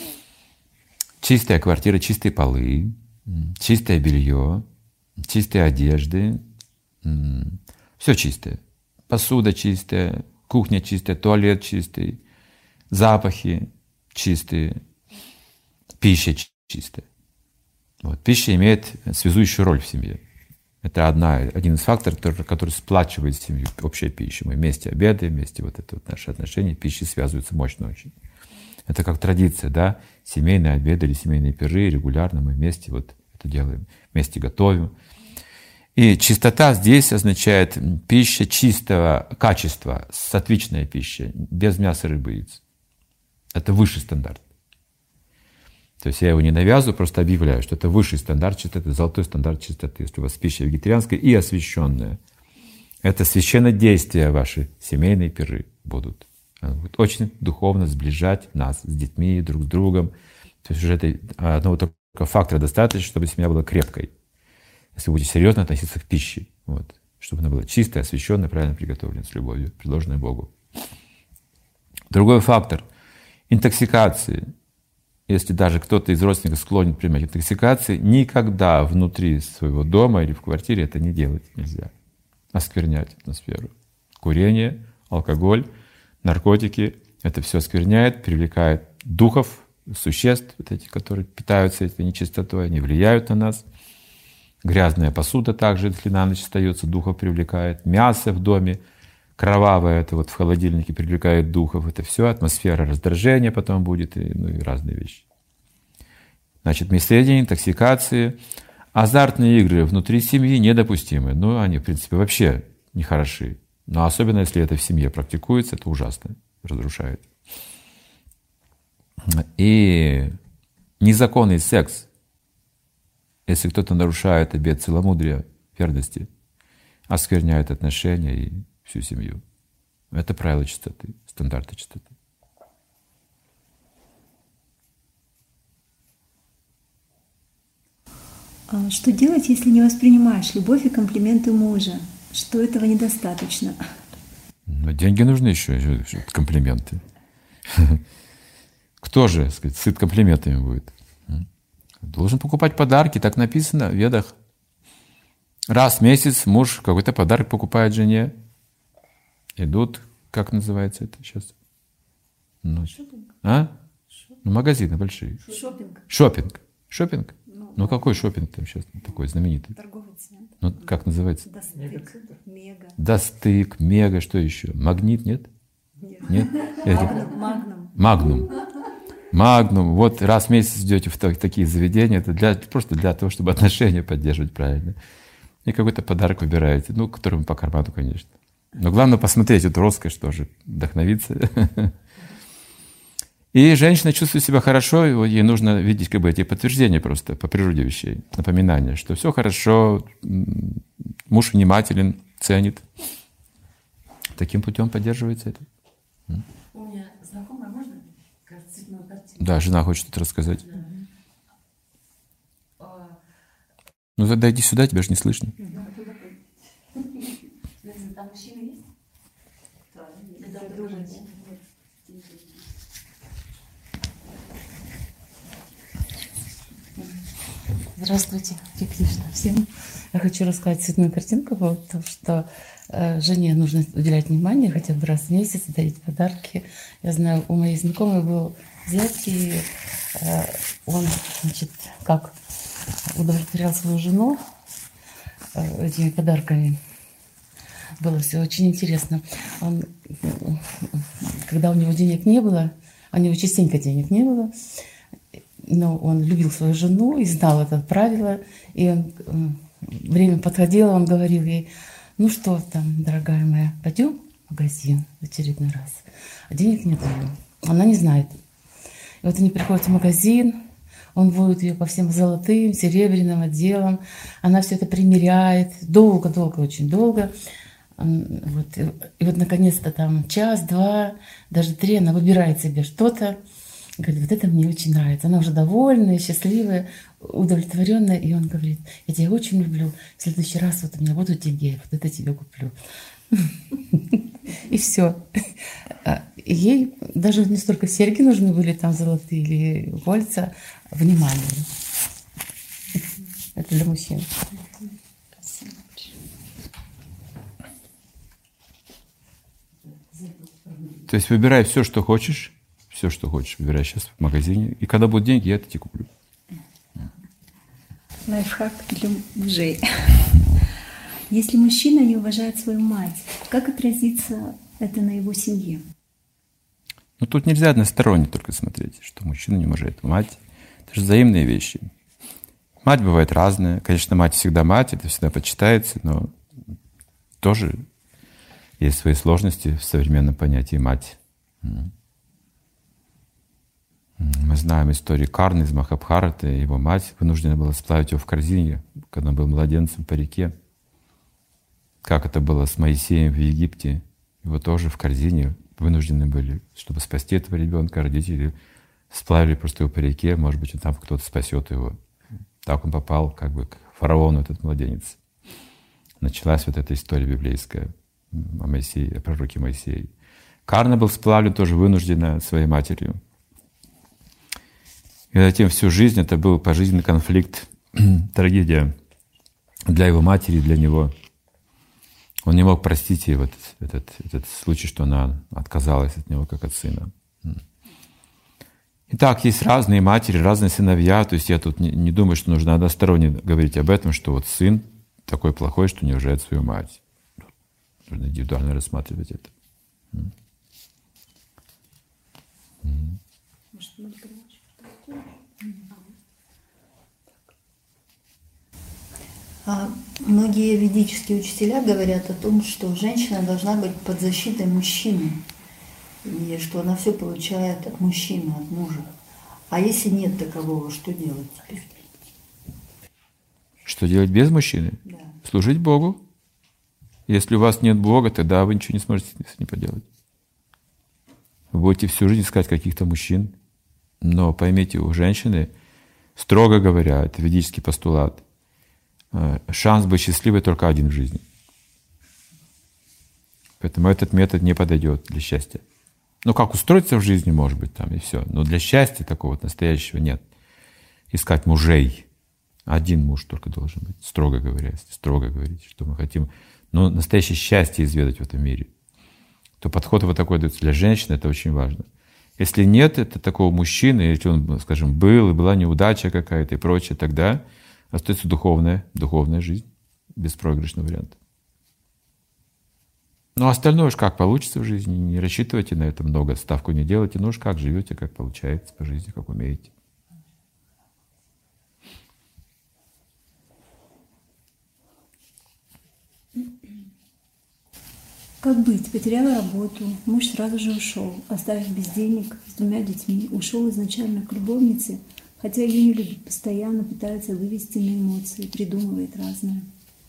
чистая квартира, чистые полы, чистое белье, чистые одежды, все чистое. Посуда чистая, кухня чистая, туалет чистый, запахи чистые, пища чистая. Вот. Пища имеет связующую роль в семье. Это одна, один из факторов, который, который сплачивает семью, общая пища. Мы вместе обедаем, вместе вот это вот наши отношения, пищи связываются мощно очень. Это как традиция, да, семейные обеды или семейные пиры, регулярно мы вместе вот это делаем, вместе готовим. И чистота здесь означает пища чистого качества, сатвичная пища, без мяса, рыбы, яиц. Это высший стандарт. То есть я его не навязываю, просто объявляю, что это высший стандарт чистоты, золотой стандарт чистоты. Если у вас пища вегетарианская и освященная, это священное действие, ваши семейные пиры будут. Она будет очень духовно сближать нас с детьми, друг с другом. То есть уже это одного только фактора достаточно, чтобы семья была крепкой. Если вы будете серьезно относиться к пище, вот, чтобы она была чистая, освященная, правильно приготовлена, с любовью, предложенная Богу. Другой фактор — интоксикации. Если даже кто-то из родственников склонен принимать интоксикации, никогда внутри своего дома или в квартире это не делать нельзя. Осквернять атмосферу. Курение, алкоголь, наркотики — это все оскверняет, привлекает духов, существ, вот эти, которые питаются этой нечистотой, они влияют на нас. Грязная посуда также, если на ночь остается, духов привлекает. Мясо в доме кровавое, это вот в холодильнике привлекает духов. Это все атмосфера раздражения потом будет, и, ну и разные вещи. Значит, местоедение, интоксикации, азартные игры внутри семьи недопустимы. Ну, они, в принципе, вообще не хороши. Но особенно, если это в семье практикуется, это ужасно, разрушает. И незаконный секс. Если кто-то нарушает обет целомудрия, верности, оскверняет отношения и всю семью. Это правило чистоты, стандарты чистоты. А что делать, если не воспринимаешь любовь и комплименты мужа? Что этого недостаточно? Но деньги нужны еще, комплименты. Кто же, так сказать, сыт комплиментами будет? Должен покупать подарки, так написано в Ведах. Раз в месяц муж какой-то подарок покупает жене. Идут, как называется это сейчас? Ну, Шопинг. а? Ну, магазины большие. Шопинг. Шопинг. Шопинг. Ну, Ну какой шопинг там сейчас такой знаменитый? Торговый центр. Ну как называется? Достык, мега. Достык, мега, что еще? Магнит, нет? Нет. Нет? Магнум, магнум. Магнум. Магнум. Вот раз в месяц идете в такие заведения, это для, просто для того, чтобы отношения поддерживать правильно. И какой-то подарок выбираете, ну, который по карману, конечно. Но главное посмотреть эту роскошь тоже, вдохновиться. И женщина чувствует себя хорошо, ей нужно видеть как бы эти подтверждения просто по природе вещей, напоминания, что все хорошо, муж внимателен, ценит. Таким путем поддерживается это. У меня знакомая, можно? Кажется, цветную картину. Да, жена хочет что-то рассказать. Да. А, Ну тогда иди сюда, тебя же не слышно. Там мужчины есть? Да, есть. Здравствуйте, Харе Кришна всем. Я хочу рассказать цветную картинку о том, что э, жене нужно уделять внимание хотя бы раз в месяц, дарить подарки. Я знаю, у моей знакомой был зять, и э, он, значит, как удовлетворял свою жену э, этими подарками. Было все очень интересно. Он, когда у него денег не было, у него частенько денег не было, но он любил свою жену и знал это правило. И он, время подходило, он говорил ей: ну что там, дорогая моя, пойдем в магазин в очередной раз. А денег нет у нее. Она не знает. И вот они приходят в магазин, он водит ее по всем золотым, серебряным отделам. Она все это примеряет. Долго-долго, очень долго. Вот. И вот наконец-то там час, два, даже три, она выбирает себе что-то. Говорит, вот это мне очень нравится. Она уже довольная, счастливая, удовлетворенная. И он говорит: я тебя очень люблю. В следующий раз вот у меня будут деньги, я вот это тебе куплю. И все. Ей даже не столько серьги нужны были там золотые или кольца, внимание. Это для мужчин. То есть выбирай все, что хочешь, все, что хочешь, выбирай сейчас в магазине. И когда будут деньги, я это тебе куплю. Лайфхак для мужей. Если мужчина не уважает свою мать, как отразится это на его семье? Ну тут нельзя односторонне только смотреть, что мужчина не уважает мать. Это же взаимные вещи. Мать бывает разная. Конечно, мать всегда мать, это всегда почитается, но тоже есть свои сложности в современном понятии «мать». Мы знаем историю Карны из Махабхараты. Его мать вынуждена была сплавить его в корзине, когда он был младенцем по реке. Как это было с Моисеем в Египте. Его тоже в корзине вынуждены были, чтобы спасти этого ребенка, родители сплавили просто его по реке, может быть, там кто-то спасет его. Так он попал как бы к фараону, этот младенец. Началась вот эта история библейская о Моисее, о пророке Моисее. Карна был сплавлен тоже вынужденно своей матерью. И затем всю жизнь это был пожизненный конфликт, трагедия для его матери и для него. Он не мог простить ей вот этот, этот случай, что она отказалась от него как от сына. Итак, есть разные матери, разные сыновья. То есть я тут не, не думаю, что нужно односторонне говорить об этом, что вот сын такой плохой, что не уважает свою мать. Нужно индивидуально рассматривать это. А многие ведические учителя говорят о том, что женщина должна быть под защитой мужчины, и что она все получает от мужчины, от мужа. А если нет такового, что делать теперь? Что делать без мужчины? Да. Служить Богу. Если у вас нет Бога, тогда вы ничего не сможете с ним поделать. Вы будете всю жизнь искать каких-то мужчин. Но поймите, у женщины, строго говоря, это ведический постулат, шанс быть счастливой только один в жизни. Поэтому этот метод не подойдет для счастья. Ну, как устроиться в жизни, может быть, там и все. Но для счастья такого вот настоящего нет. Искать мужей. Один муж только должен быть, строго говоря, если строго говорить, что мы хотим. Но настоящее счастье изведать в этом мире. То подход вот такой дается для женщины, это очень важно. Если нет это такого мужчины, если он, скажем, был, и была неудача какая-то и прочее, тогда остается духовная, духовная жизнь, беспроигрышный вариант. Ну, остальное уж как получится в жизни, не рассчитывайте на это много, ставку не делайте, ну уж как живете, как получается по жизни, как умеете. Как быть? Потеряла работу, муж сразу же ушел, оставив без денег, с двумя детьми. Ушел изначально к любовнице, хотя ее не любит, постоянно пытается вывести на эмоции, придумывает разное.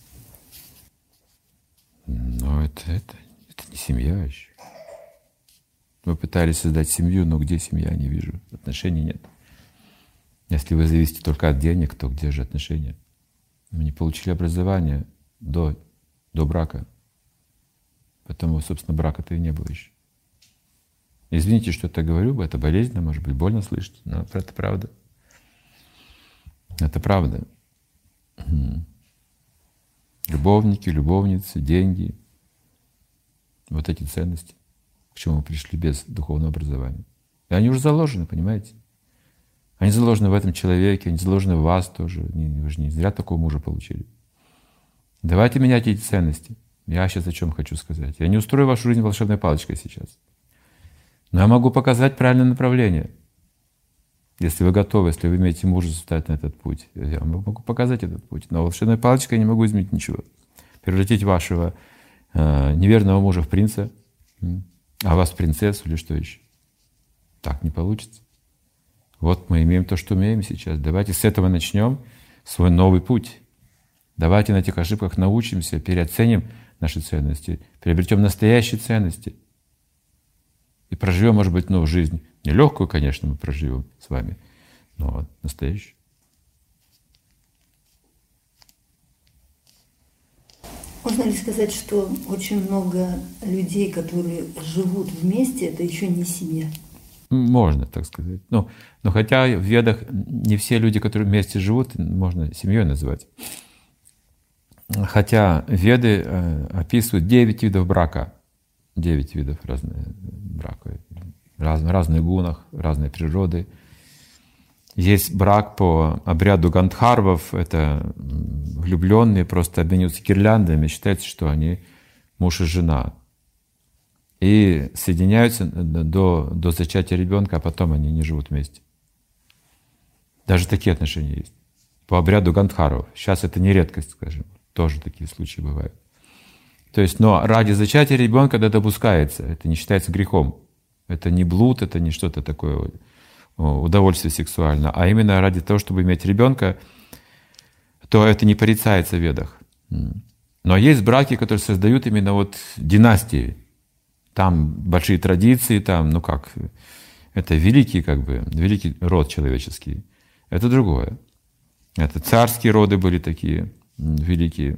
Но это, это, это не семья еще. Вы пытались создать семью, но где семья, не вижу. Отношений нет. Если вы зависите только от денег, то где же отношения? Мы не получили образование до, до брака. Поэтому, собственно, брака-то и не было еще. Извините, что я говорю, это болезненно, может быть, больно слышать, но это правда. Это правда. Любовники, любовницы, деньги. Вот эти ценности, к чему мы пришли без духовного образования. И они уже заложены, понимаете? Они заложены в этом человеке, они заложены в вас тоже. Вы же не зря такого мужа получили. Давайте менять эти ценности. Я сейчас о чем хочу сказать. Я не устрою вашу жизнь волшебной палочкой сейчас. Но я могу показать правильное направление. Если вы готовы, если вы имеете мужество встать на этот путь. Я могу показать этот путь. Но волшебной палочкой я не могу изменить ничего. Превратить вашего э, неверного мужа в принца, а вас в принцессу или что еще. Так не получится. Вот мы имеем то, что умеем сейчас. Давайте с этого начнем свой новый путь. Давайте на этих ошибках научимся, переоценим наши ценности, приобретем настоящие ценности и проживем, может быть, ну, жизнь нелегкую, конечно, мы проживем с вами, но настоящую. Можно ли сказать, что очень много людей, которые живут вместе, это еще не семья? Можно так сказать. Ну, но хотя в Ведах не все люди, которые вместе живут, можно семьей называть. Хотя Веды э, описывают девять видов брака. Девять видов разных брака. Раз, разных гунах, разной природы. Есть брак по обряду гандхарвов. Это влюбленные просто обмениваются гирляндами. Считается, что они муж и жена. И соединяются до, до зачатия ребенка, а потом они не живут вместе. Даже такие отношения есть. По обряду гандхарвов. Сейчас это не редкость, скажем. Тоже такие случаи бывают. То есть, но ради зачатия ребенка это допускается, это не считается грехом. Это не блуд, это не что-то такое удовольствие сексуальное, а именно ради того, чтобы иметь ребенка, то это не порицается в Ведах. Но есть браки, которые создают именно вот династии. Там большие традиции, там, ну как, это великий, как бы, великий род человеческий. Это другое. Это царские роды были такие. Великие.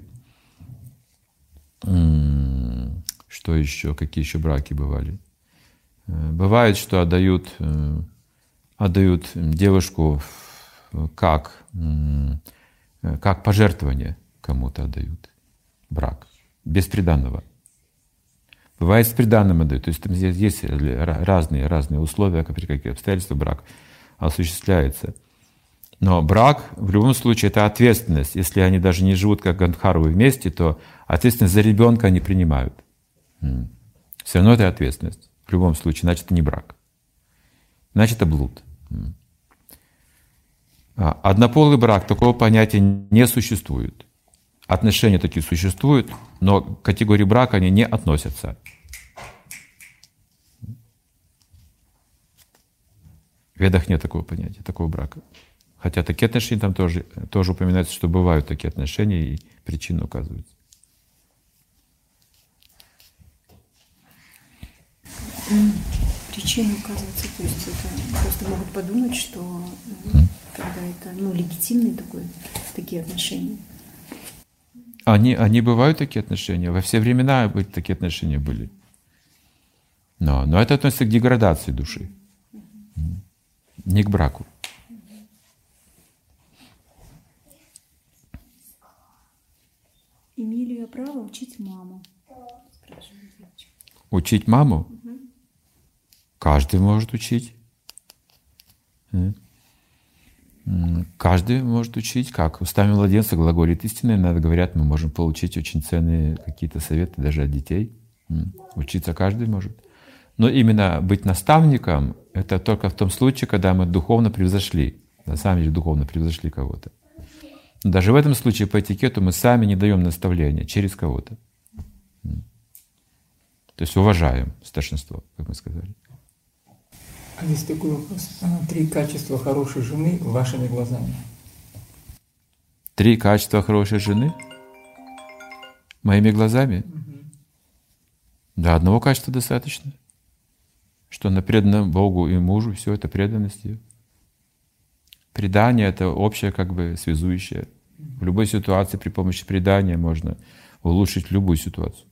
Что еще? Какие еще браки бывали? Бывает, что отдают, отдают девушку как, как пожертвование кому-то отдают. Брак. Без приданого. Бывает, с приданым отдают. То есть там здесь есть разные, разные условия, при каких обстоятельствах брак осуществляется. Но брак, в любом случае, это ответственность. Если они даже не живут как гандхарвы вместе, то ответственность за ребенка они принимают. Все равно это ответственность. В любом случае, значит, это не брак. Значит, это блуд. Однополый брак, такого понятия не существует. Отношения такие существуют, но к категории брака они не относятся. В Ведах нет такого понятия, такого брака. Хотя такие отношения там тоже, тоже упоминается, что бывают такие отношения, и причины указываются. Причины указываются, то есть это просто могут подумать, что mm. когда это ну, легитимные такой, такие отношения. Они, они бывают такие отношения, во все времена такие отношения были. Но, но это относится к деградации души, не к браку. Имею ли я право учить маму? Учить маму? Угу. Каждый может учить. Каждый может учить. Как? Устами младенца глаголит истинное. Надо, говорят, мы можем получить очень ценные какие-то советы даже от детей. Учиться каждый может. Но именно быть наставником — это только в том случае, когда мы духовно превзошли. На самом деле духовно превзошли кого-то. Но даже в этом случае по этикету мы сами не даем наставления через кого-то. То есть уважаем старшинство, как мы сказали. А здесь такой вопрос. Три качества хорошей жены вашими глазами. Три качества хорошей жены? Моими глазами? Угу. Да, одного качества достаточно. Что она предана Богу и мужу, все это преданность ее. Предание — это общее, как бы связующее. В любой ситуации при помощи предания можно улучшить любую ситуацию.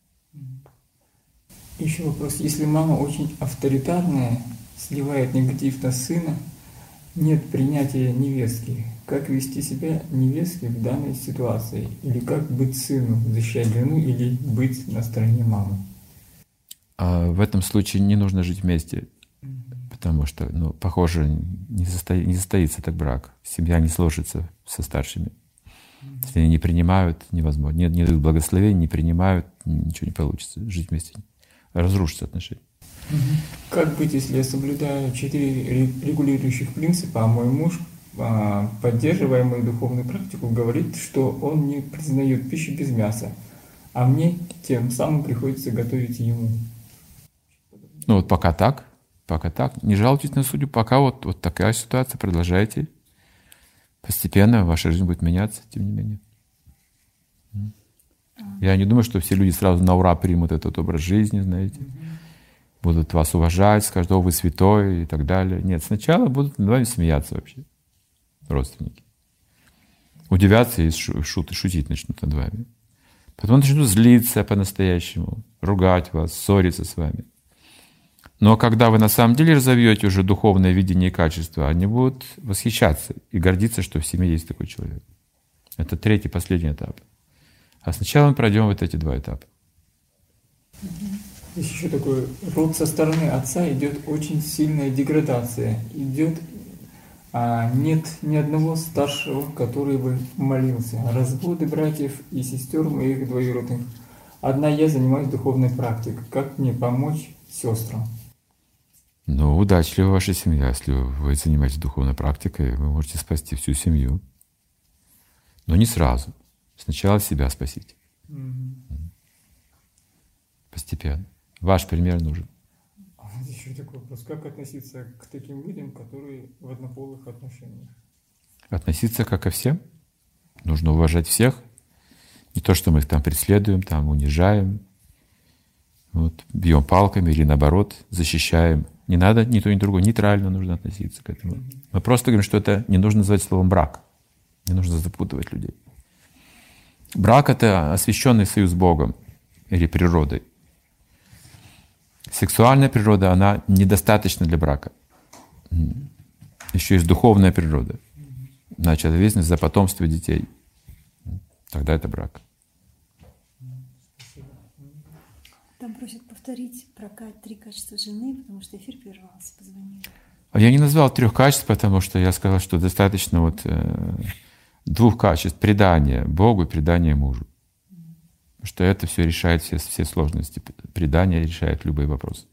Еще вопрос. Если мама очень авторитарная, сливает негатив на сына, нет принятия невестки, как вести себя невестке в данной ситуации? Или как быть сыну, защищать жену или быть на стороне мамы? А в этом случае не нужно жить вместе, потому что, ну, похоже, не, состои, не состоится так брак. Семья не сложится со старшими. Если они не принимают, невозможно. Не, не дают благословения, не принимают, ничего не получится. Жить вместе разрушится отношения. Как быть, если я соблюдаю четыре регулирующих принципа, а мой муж, поддерживая мою духовную практику, говорит, что он не признает пищу без мяса, а мне тем самым приходится готовить ему? Ну вот пока так, пока так. Не жалуйтесь на судьбу, пока вот, вот такая ситуация, продолжайте. Постепенно ваша жизнь будет меняться, тем не менее. Я не думаю, что все люди сразу на ура примут этот образ жизни, знаете. Будут вас уважать, скажут: о, вы святой и так далее. Нет, сначала будут над вами смеяться вообще, родственники. Удивятся и шут, шутить начнут над вами. Потом начнут злиться по-настоящему, ругать вас, ссориться с вами. Но когда вы на самом деле разовьете уже духовное видение и качество, они будут восхищаться и гордиться, что в семье есть такой человек. Это третий, последний этап. А сначала мы пройдем вот эти два этапа. Здесь еще такой род со стороны отца идет очень сильная деградация. Идет, а нет ни одного старшего, который бы молился. Разводы братьев и сестер моих двоюродных. Одна я занимаюсь духовной практикой. Как мне помочь сестрам? Ну, удачлива ваша семья. Если вы занимаетесь духовной практикой, вы можете спасти всю семью. Но не сразу. Сначала себя спасите. Mm-hmm. Постепенно. Ваш пример нужен. А вот еще такой вопрос. Как относиться к таким людям, которые в однополых отношениях? Относиться как ко всем. Нужно уважать всех. Не то, что мы их там преследуем, там унижаем, вот, бьем палками или наоборот защищаем. Не надо ни то, ни другое. Нейтрально нужно относиться к этому. Mm-hmm. Мы просто говорим, что это не нужно называть словом брак. Не нужно запутывать людей. Брак — это освященный союз с Богом или природой. Сексуальная природа, она недостаточна для брака. Еще есть духовная природа. Значит, ответственность за потомство детей. Тогда это брак. Там просят повторить про три качества жены, потому что эфир прервался, позвонили. Я не назвал трех качеств, потому что я сказал, что достаточно вот э, двух качеств: предания Богу и предания мужу. Потому что это все решает все, все сложности. Предание решает любые вопросы.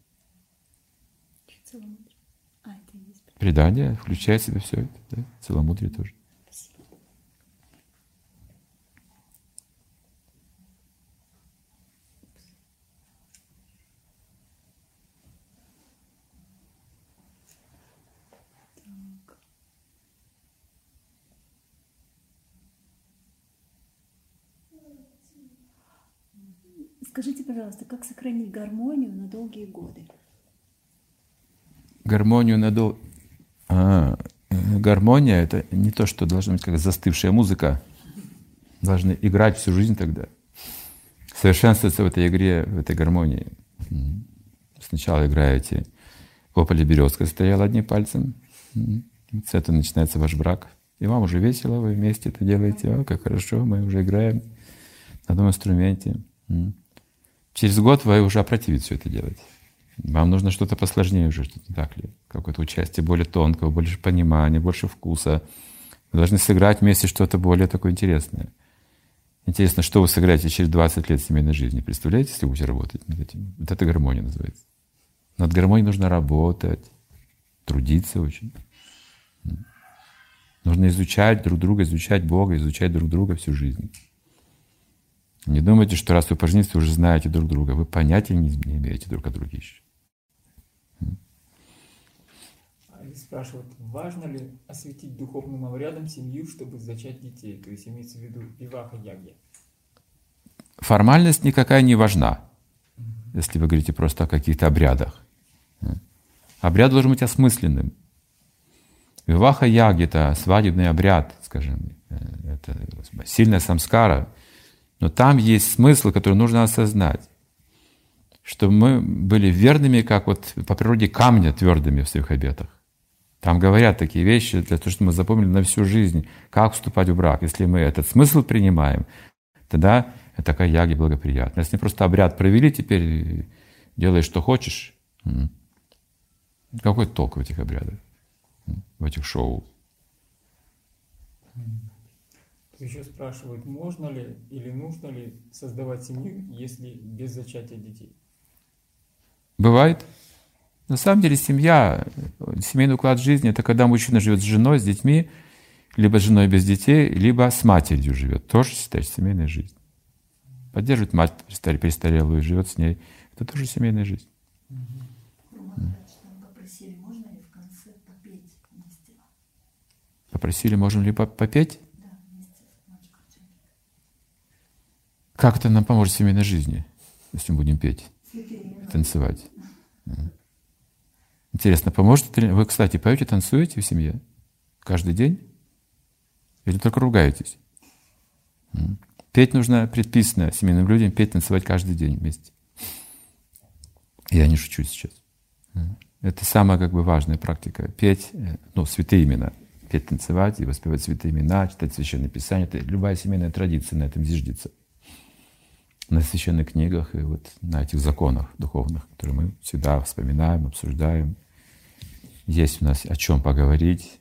А, это и есть предание включает в себя все это. Да? Целомудрие тоже. Скажите, пожалуйста, как сохранить гармонию на долгие годы? Гармонию на дол... А, гармония — это не то, что должна быть как застывшая музыка. Должны играть всю жизнь тогда. Совершенствоваться в этой игре, в этой гармонии. Сначала играете «О, поле березка стояла одним пальцем». С этого начинается ваш брак. И вам уже весело, вы вместе это делаете. О, как хорошо, мы уже играем на одном инструменте. Через год вы уже опротивите все это делать. Вам нужно что-то посложнее уже, что-то так ли? Какое-то участие более тонкого, больше понимания, больше вкуса. Вы должны сыграть вместе что-то более такое интересное. Интересно, что вы сыграете через двадцать лет семейной жизни. Представляете, если вы будете работать над этим? Вот это гармония называется. Над гармонией нужно работать, трудиться очень. Нужно изучать друг друга, изучать Бога, изучать друг друга всю жизнь. Не думайте, что раз вы поженились, вы уже знаете друг друга. Вы понятия не имеете друг о друге еще. Спрашивают, важно ли осветить духовным обрядом семью, чтобы зачать детей? То есть имеется в виду виваха-ягья. Формальность никакая не важна, если вы говорите просто о каких-то обрядах. Обряд должен быть осмысленным. Виваха-ягья — это свадебный обряд, скажем, это сильная самскара. Но там есть смысл, который нужно осознать. Чтобы мы были верными, как вот по природе камня, твердыми в своих обетах. Там говорят такие вещи, для того, чтобы мы запомнили на всю жизнь, как вступать в брак. Если мы этот смысл принимаем, тогда такая ягья благоприятна. Если просто обряд провели, теперь делай, что хочешь. Какой толк в этих обрядах, в этих шоу? Еще спрашивают, можно ли или нужно ли создавать семью, если без зачатия детей? Бывает. На самом деле семья, семейный уклад жизни — это когда мужчина живет с женой, с детьми, либо с женой без детей, либо с матерью живет. Тоже считается семейная жизнь. Поддерживает мать престарелую, живет с ней. Это тоже семейная жизнь. Попросили, можно ли в конце попеть вместе? Попросили, можем ли попеть? Да, вместе с мальчиком. Как это нам поможет в семейной жизни, если мы будем петь, танцевать? Интересно, поможет ли... Вы, кстати, поете, танцуете в семье? Каждый день? Или только ругаетесь? Петь нужно предписано семейным людям, петь, танцевать каждый день вместе. Я не шучу сейчас. Это самая как бы важная практика. Петь, ну, святые имена. Петь, танцевать и воспевать святые имена, читать Священное Писание. Это любая семейная традиция на этом зиждется. На священных книгах и вот на этих законах духовных, которые мы всегда вспоминаем, обсуждаем. Есть у нас о чем поговорить,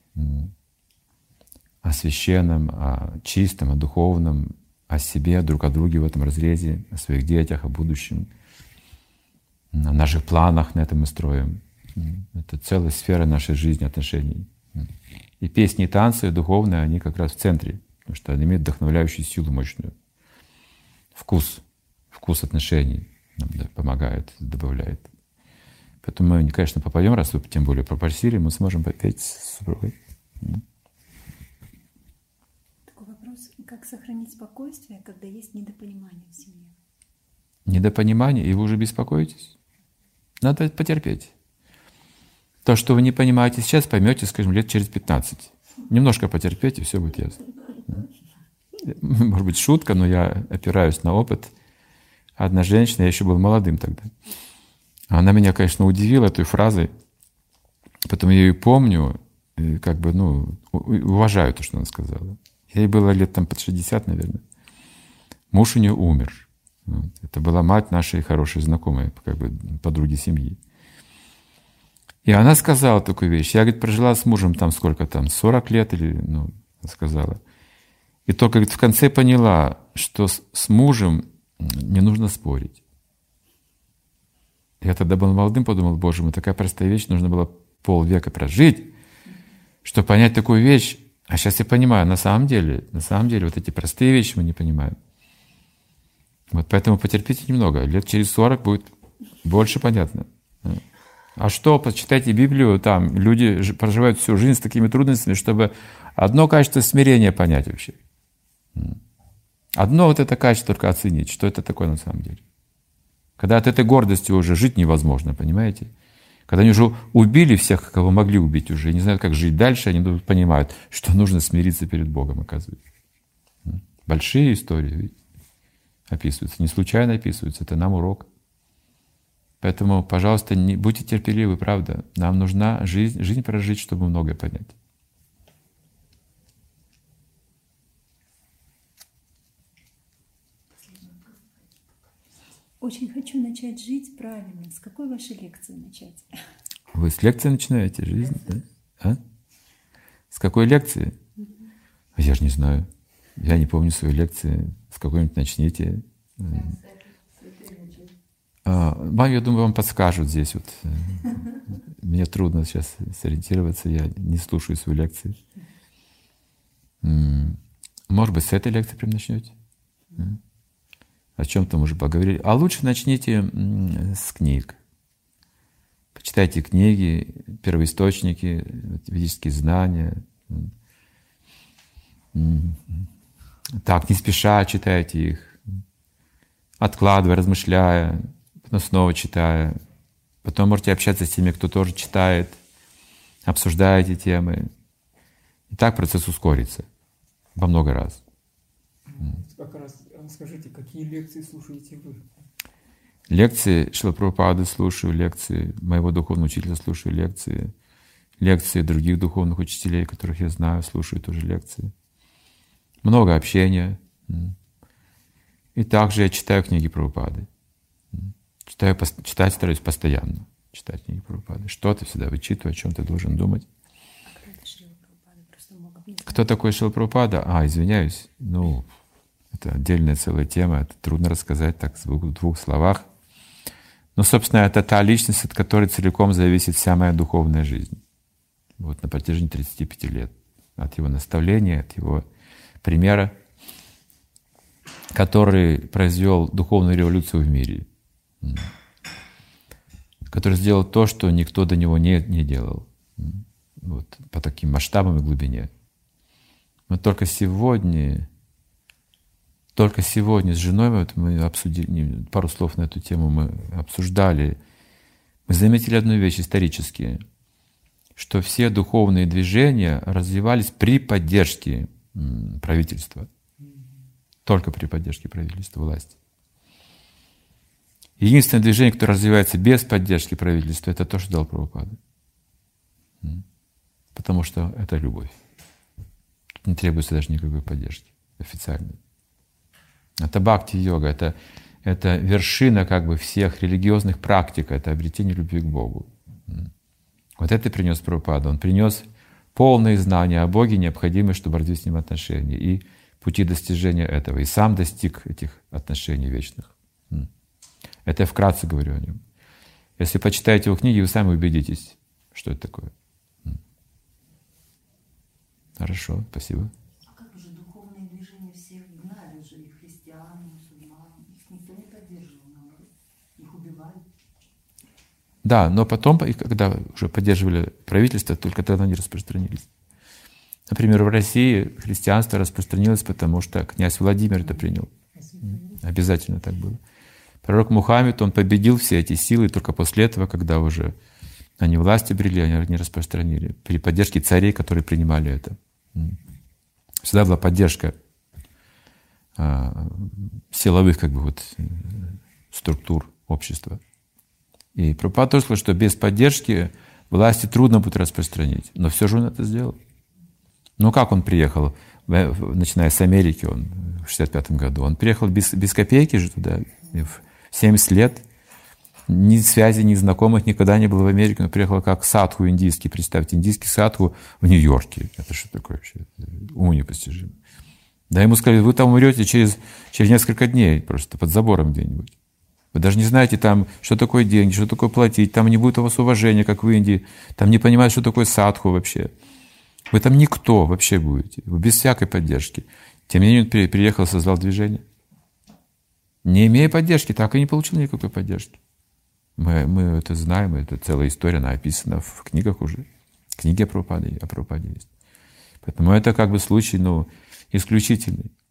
о священном, о чистом, о духовном, о себе, друг о друге в этом разрезе, о своих детях, о будущем, о наших планах на этом мы строим. Это целая сфера нашей жизни, отношений. И песни, и танцы духовные, они как раз в центре, потому что они имеют вдохновляющую силу мощную. Вкус. Вкус отношений нам помогает, добавляет. Поэтому мы, конечно, попоем, раз вы тем более попросили, мы сможем попеть с супругой. Такой вопрос. Как сохранить спокойствие, когда есть недопонимание в семье? Недопонимание, и вы уже беспокоитесь? Надо потерпеть. То, что вы не понимаете сейчас, поймете, скажем, лет через пятнадцать. Немножко потерпеть, и все будет ясно. Может быть, шутка, но я опираюсь на опыт. Одна женщина, я еще был молодым тогда, она меня, конечно, удивила этой фразой. Потом я ее помню, и как бы, ну, уважаю то, что она сказала. Ей было лет там под шестьдесят, наверное. Муж у нее умер. Вот. Это была мать нашей хорошей знакомой, как бы подруги семьи. И она сказала такую вещь. Я, говорит, прожила с мужем там сколько там, сорок лет или, ну, сказала. И только, говорит, в конце поняла, что с, с мужем не нужно спорить. Я тогда был молодым, подумал, боже мой, такая простая вещь, нужно было полвека прожить, чтобы понять такую вещь. А сейчас я понимаю, на самом деле, на самом деле вот эти простые вещи мы не понимаем. Вот поэтому потерпите немного, лет через сорок будет больше понятно. А что, почитайте Библию, там люди проживают всю жизнь с такими трудностями, чтобы одно качество смирения понять вообще. Одно вот это качество только оценить, что это такое на самом деле. Когда от этой гордости уже жить невозможно, понимаете? Когда они уже убили всех, кого могли убить уже, не знают, как жить дальше, они понимают, что нужно смириться перед Богом, оказывается. Большие истории ведь описываются, не случайно описываются, это нам урок. Поэтому, пожалуйста, не, будьте терпеливы, правда. Нам нужна жизнь, жизнь прожить, чтобы многое понять. Очень хочу начать жить правильно. С какой вашей лекции начать? Вы с лекции начинаете жизнь, да? А? С какой лекции? Я же не знаю. Я не помню свои лекции. С какой-нибудь начните. А, вам, я думаю, вам подскажут здесь. Вот. Мне трудно сейчас сориентироваться. Я не слушаю свои лекции. Может быть, с этой лекции прям начнете? О чем-то мы уже поговорили. А лучше начните с книг. Почитайте книги, первоисточники, ведические знания. Так, не спеша читайте их, откладывая, размышляя, потом снова читая. Потом можете общаться с теми, кто тоже читает, обсуждая эти темы. И так процесс ускорится во много раз. Как раз скажите, какие лекции слушаете вы? Лекции Шрилы Прабхупады слушаю, лекции моего духовного учителя слушаю, лекции, лекции других духовных учителей, которых я знаю, слушаю тоже лекции. Много общения. И также я читаю книги Прабхупады. Читаю, читать стараюсь постоянно. Читать книги Прабхупады. Что-то всегда вычитываю, о чем ты должен думать. Кто такой Шрила Прабхупада? А, извиняюсь. Ну, это отдельная целая тема. Это трудно рассказать так в двух словах. Но, собственно, это та личность, от которой целиком зависит вся моя духовная жизнь. Вот на протяжении тридцати пяти лет. От его наставления, от его примера, который произвел духовную революцию в мире. Который сделал то, что никто до него не, не делал. Вот, по таким масштабам и глубине. Но только сегодня, только сегодня с женой вот мы обсудили, пару слов на эту тему мы обсуждали. Мы заметили одну вещь исторически, что все духовные движения развивались при поддержке правительства. Только при поддержке правительства, власти. Единственное движение, которое развивается без поддержки правительства, это то, что дал Прабхупада. Потому что это любовь. Тут не требуется даже никакой поддержки официальной. Это бхакти-йога, это, это вершина как бы всех религиозных практик, это обретение любви к Богу. Вот это принес Прабхупада. Он принес полные знания о Боге, необходимые, чтобы развить с Ним отношения, и пути достижения этого. И сам достиг этих отношений вечных. Это я вкратце говорю о нем. Если почитаете его книги, вы сами убедитесь, что это такое. Хорошо, спасибо. А как же духовные движения всех гнали же, и христиан, и мусульман, их никто не поддерживал, наоборот, их убивали. Да, но потом, когда уже поддерживали правительство, только тогда они распространились. Например, в России христианство распространилось, потому что князь Владимир это принял. Обязательно так было. Пророк Мухаммед, он победил все эти силы, и только после этого, когда уже они власть обрели, они не распространили. При поддержке царей, которые принимали это. Всегда была поддержка а, силовых как бы, вот, структур общества. И Прабхупада тоже сказал, что без поддержки власти трудно будет распространить. Но все же он это сделал. Ну как он приехал, начиная с Америки, он в шестьдесят пятом году, он приехал без, без копейки же туда, в семьдесят лет, ни связи, ни знакомых, никогда не было в Америке, он приехал как садху индийский, представьте, индийский садху в Нью-Йорке. Это что такое вообще? Уму непостижимо. Да, ему сказали, вы там умрете через, через несколько дней, просто под забором где-нибудь. Вы даже не знаете там, что такое деньги, что такое платить, там не будет у вас уважения, как в Индии, там не понимают, что такое садху вообще. Вы там никто вообще будете, вы без всякой поддержки. Тем не менее, он приехал и создал движение. Не имея поддержки, так и не получил никакой поддержки. Мы, мы это знаем, это целая история, она описана в книгах уже. Книги о Прабхупаде, о Прабхупаде есть. Поэтому это как бы случай, ну, исключительный.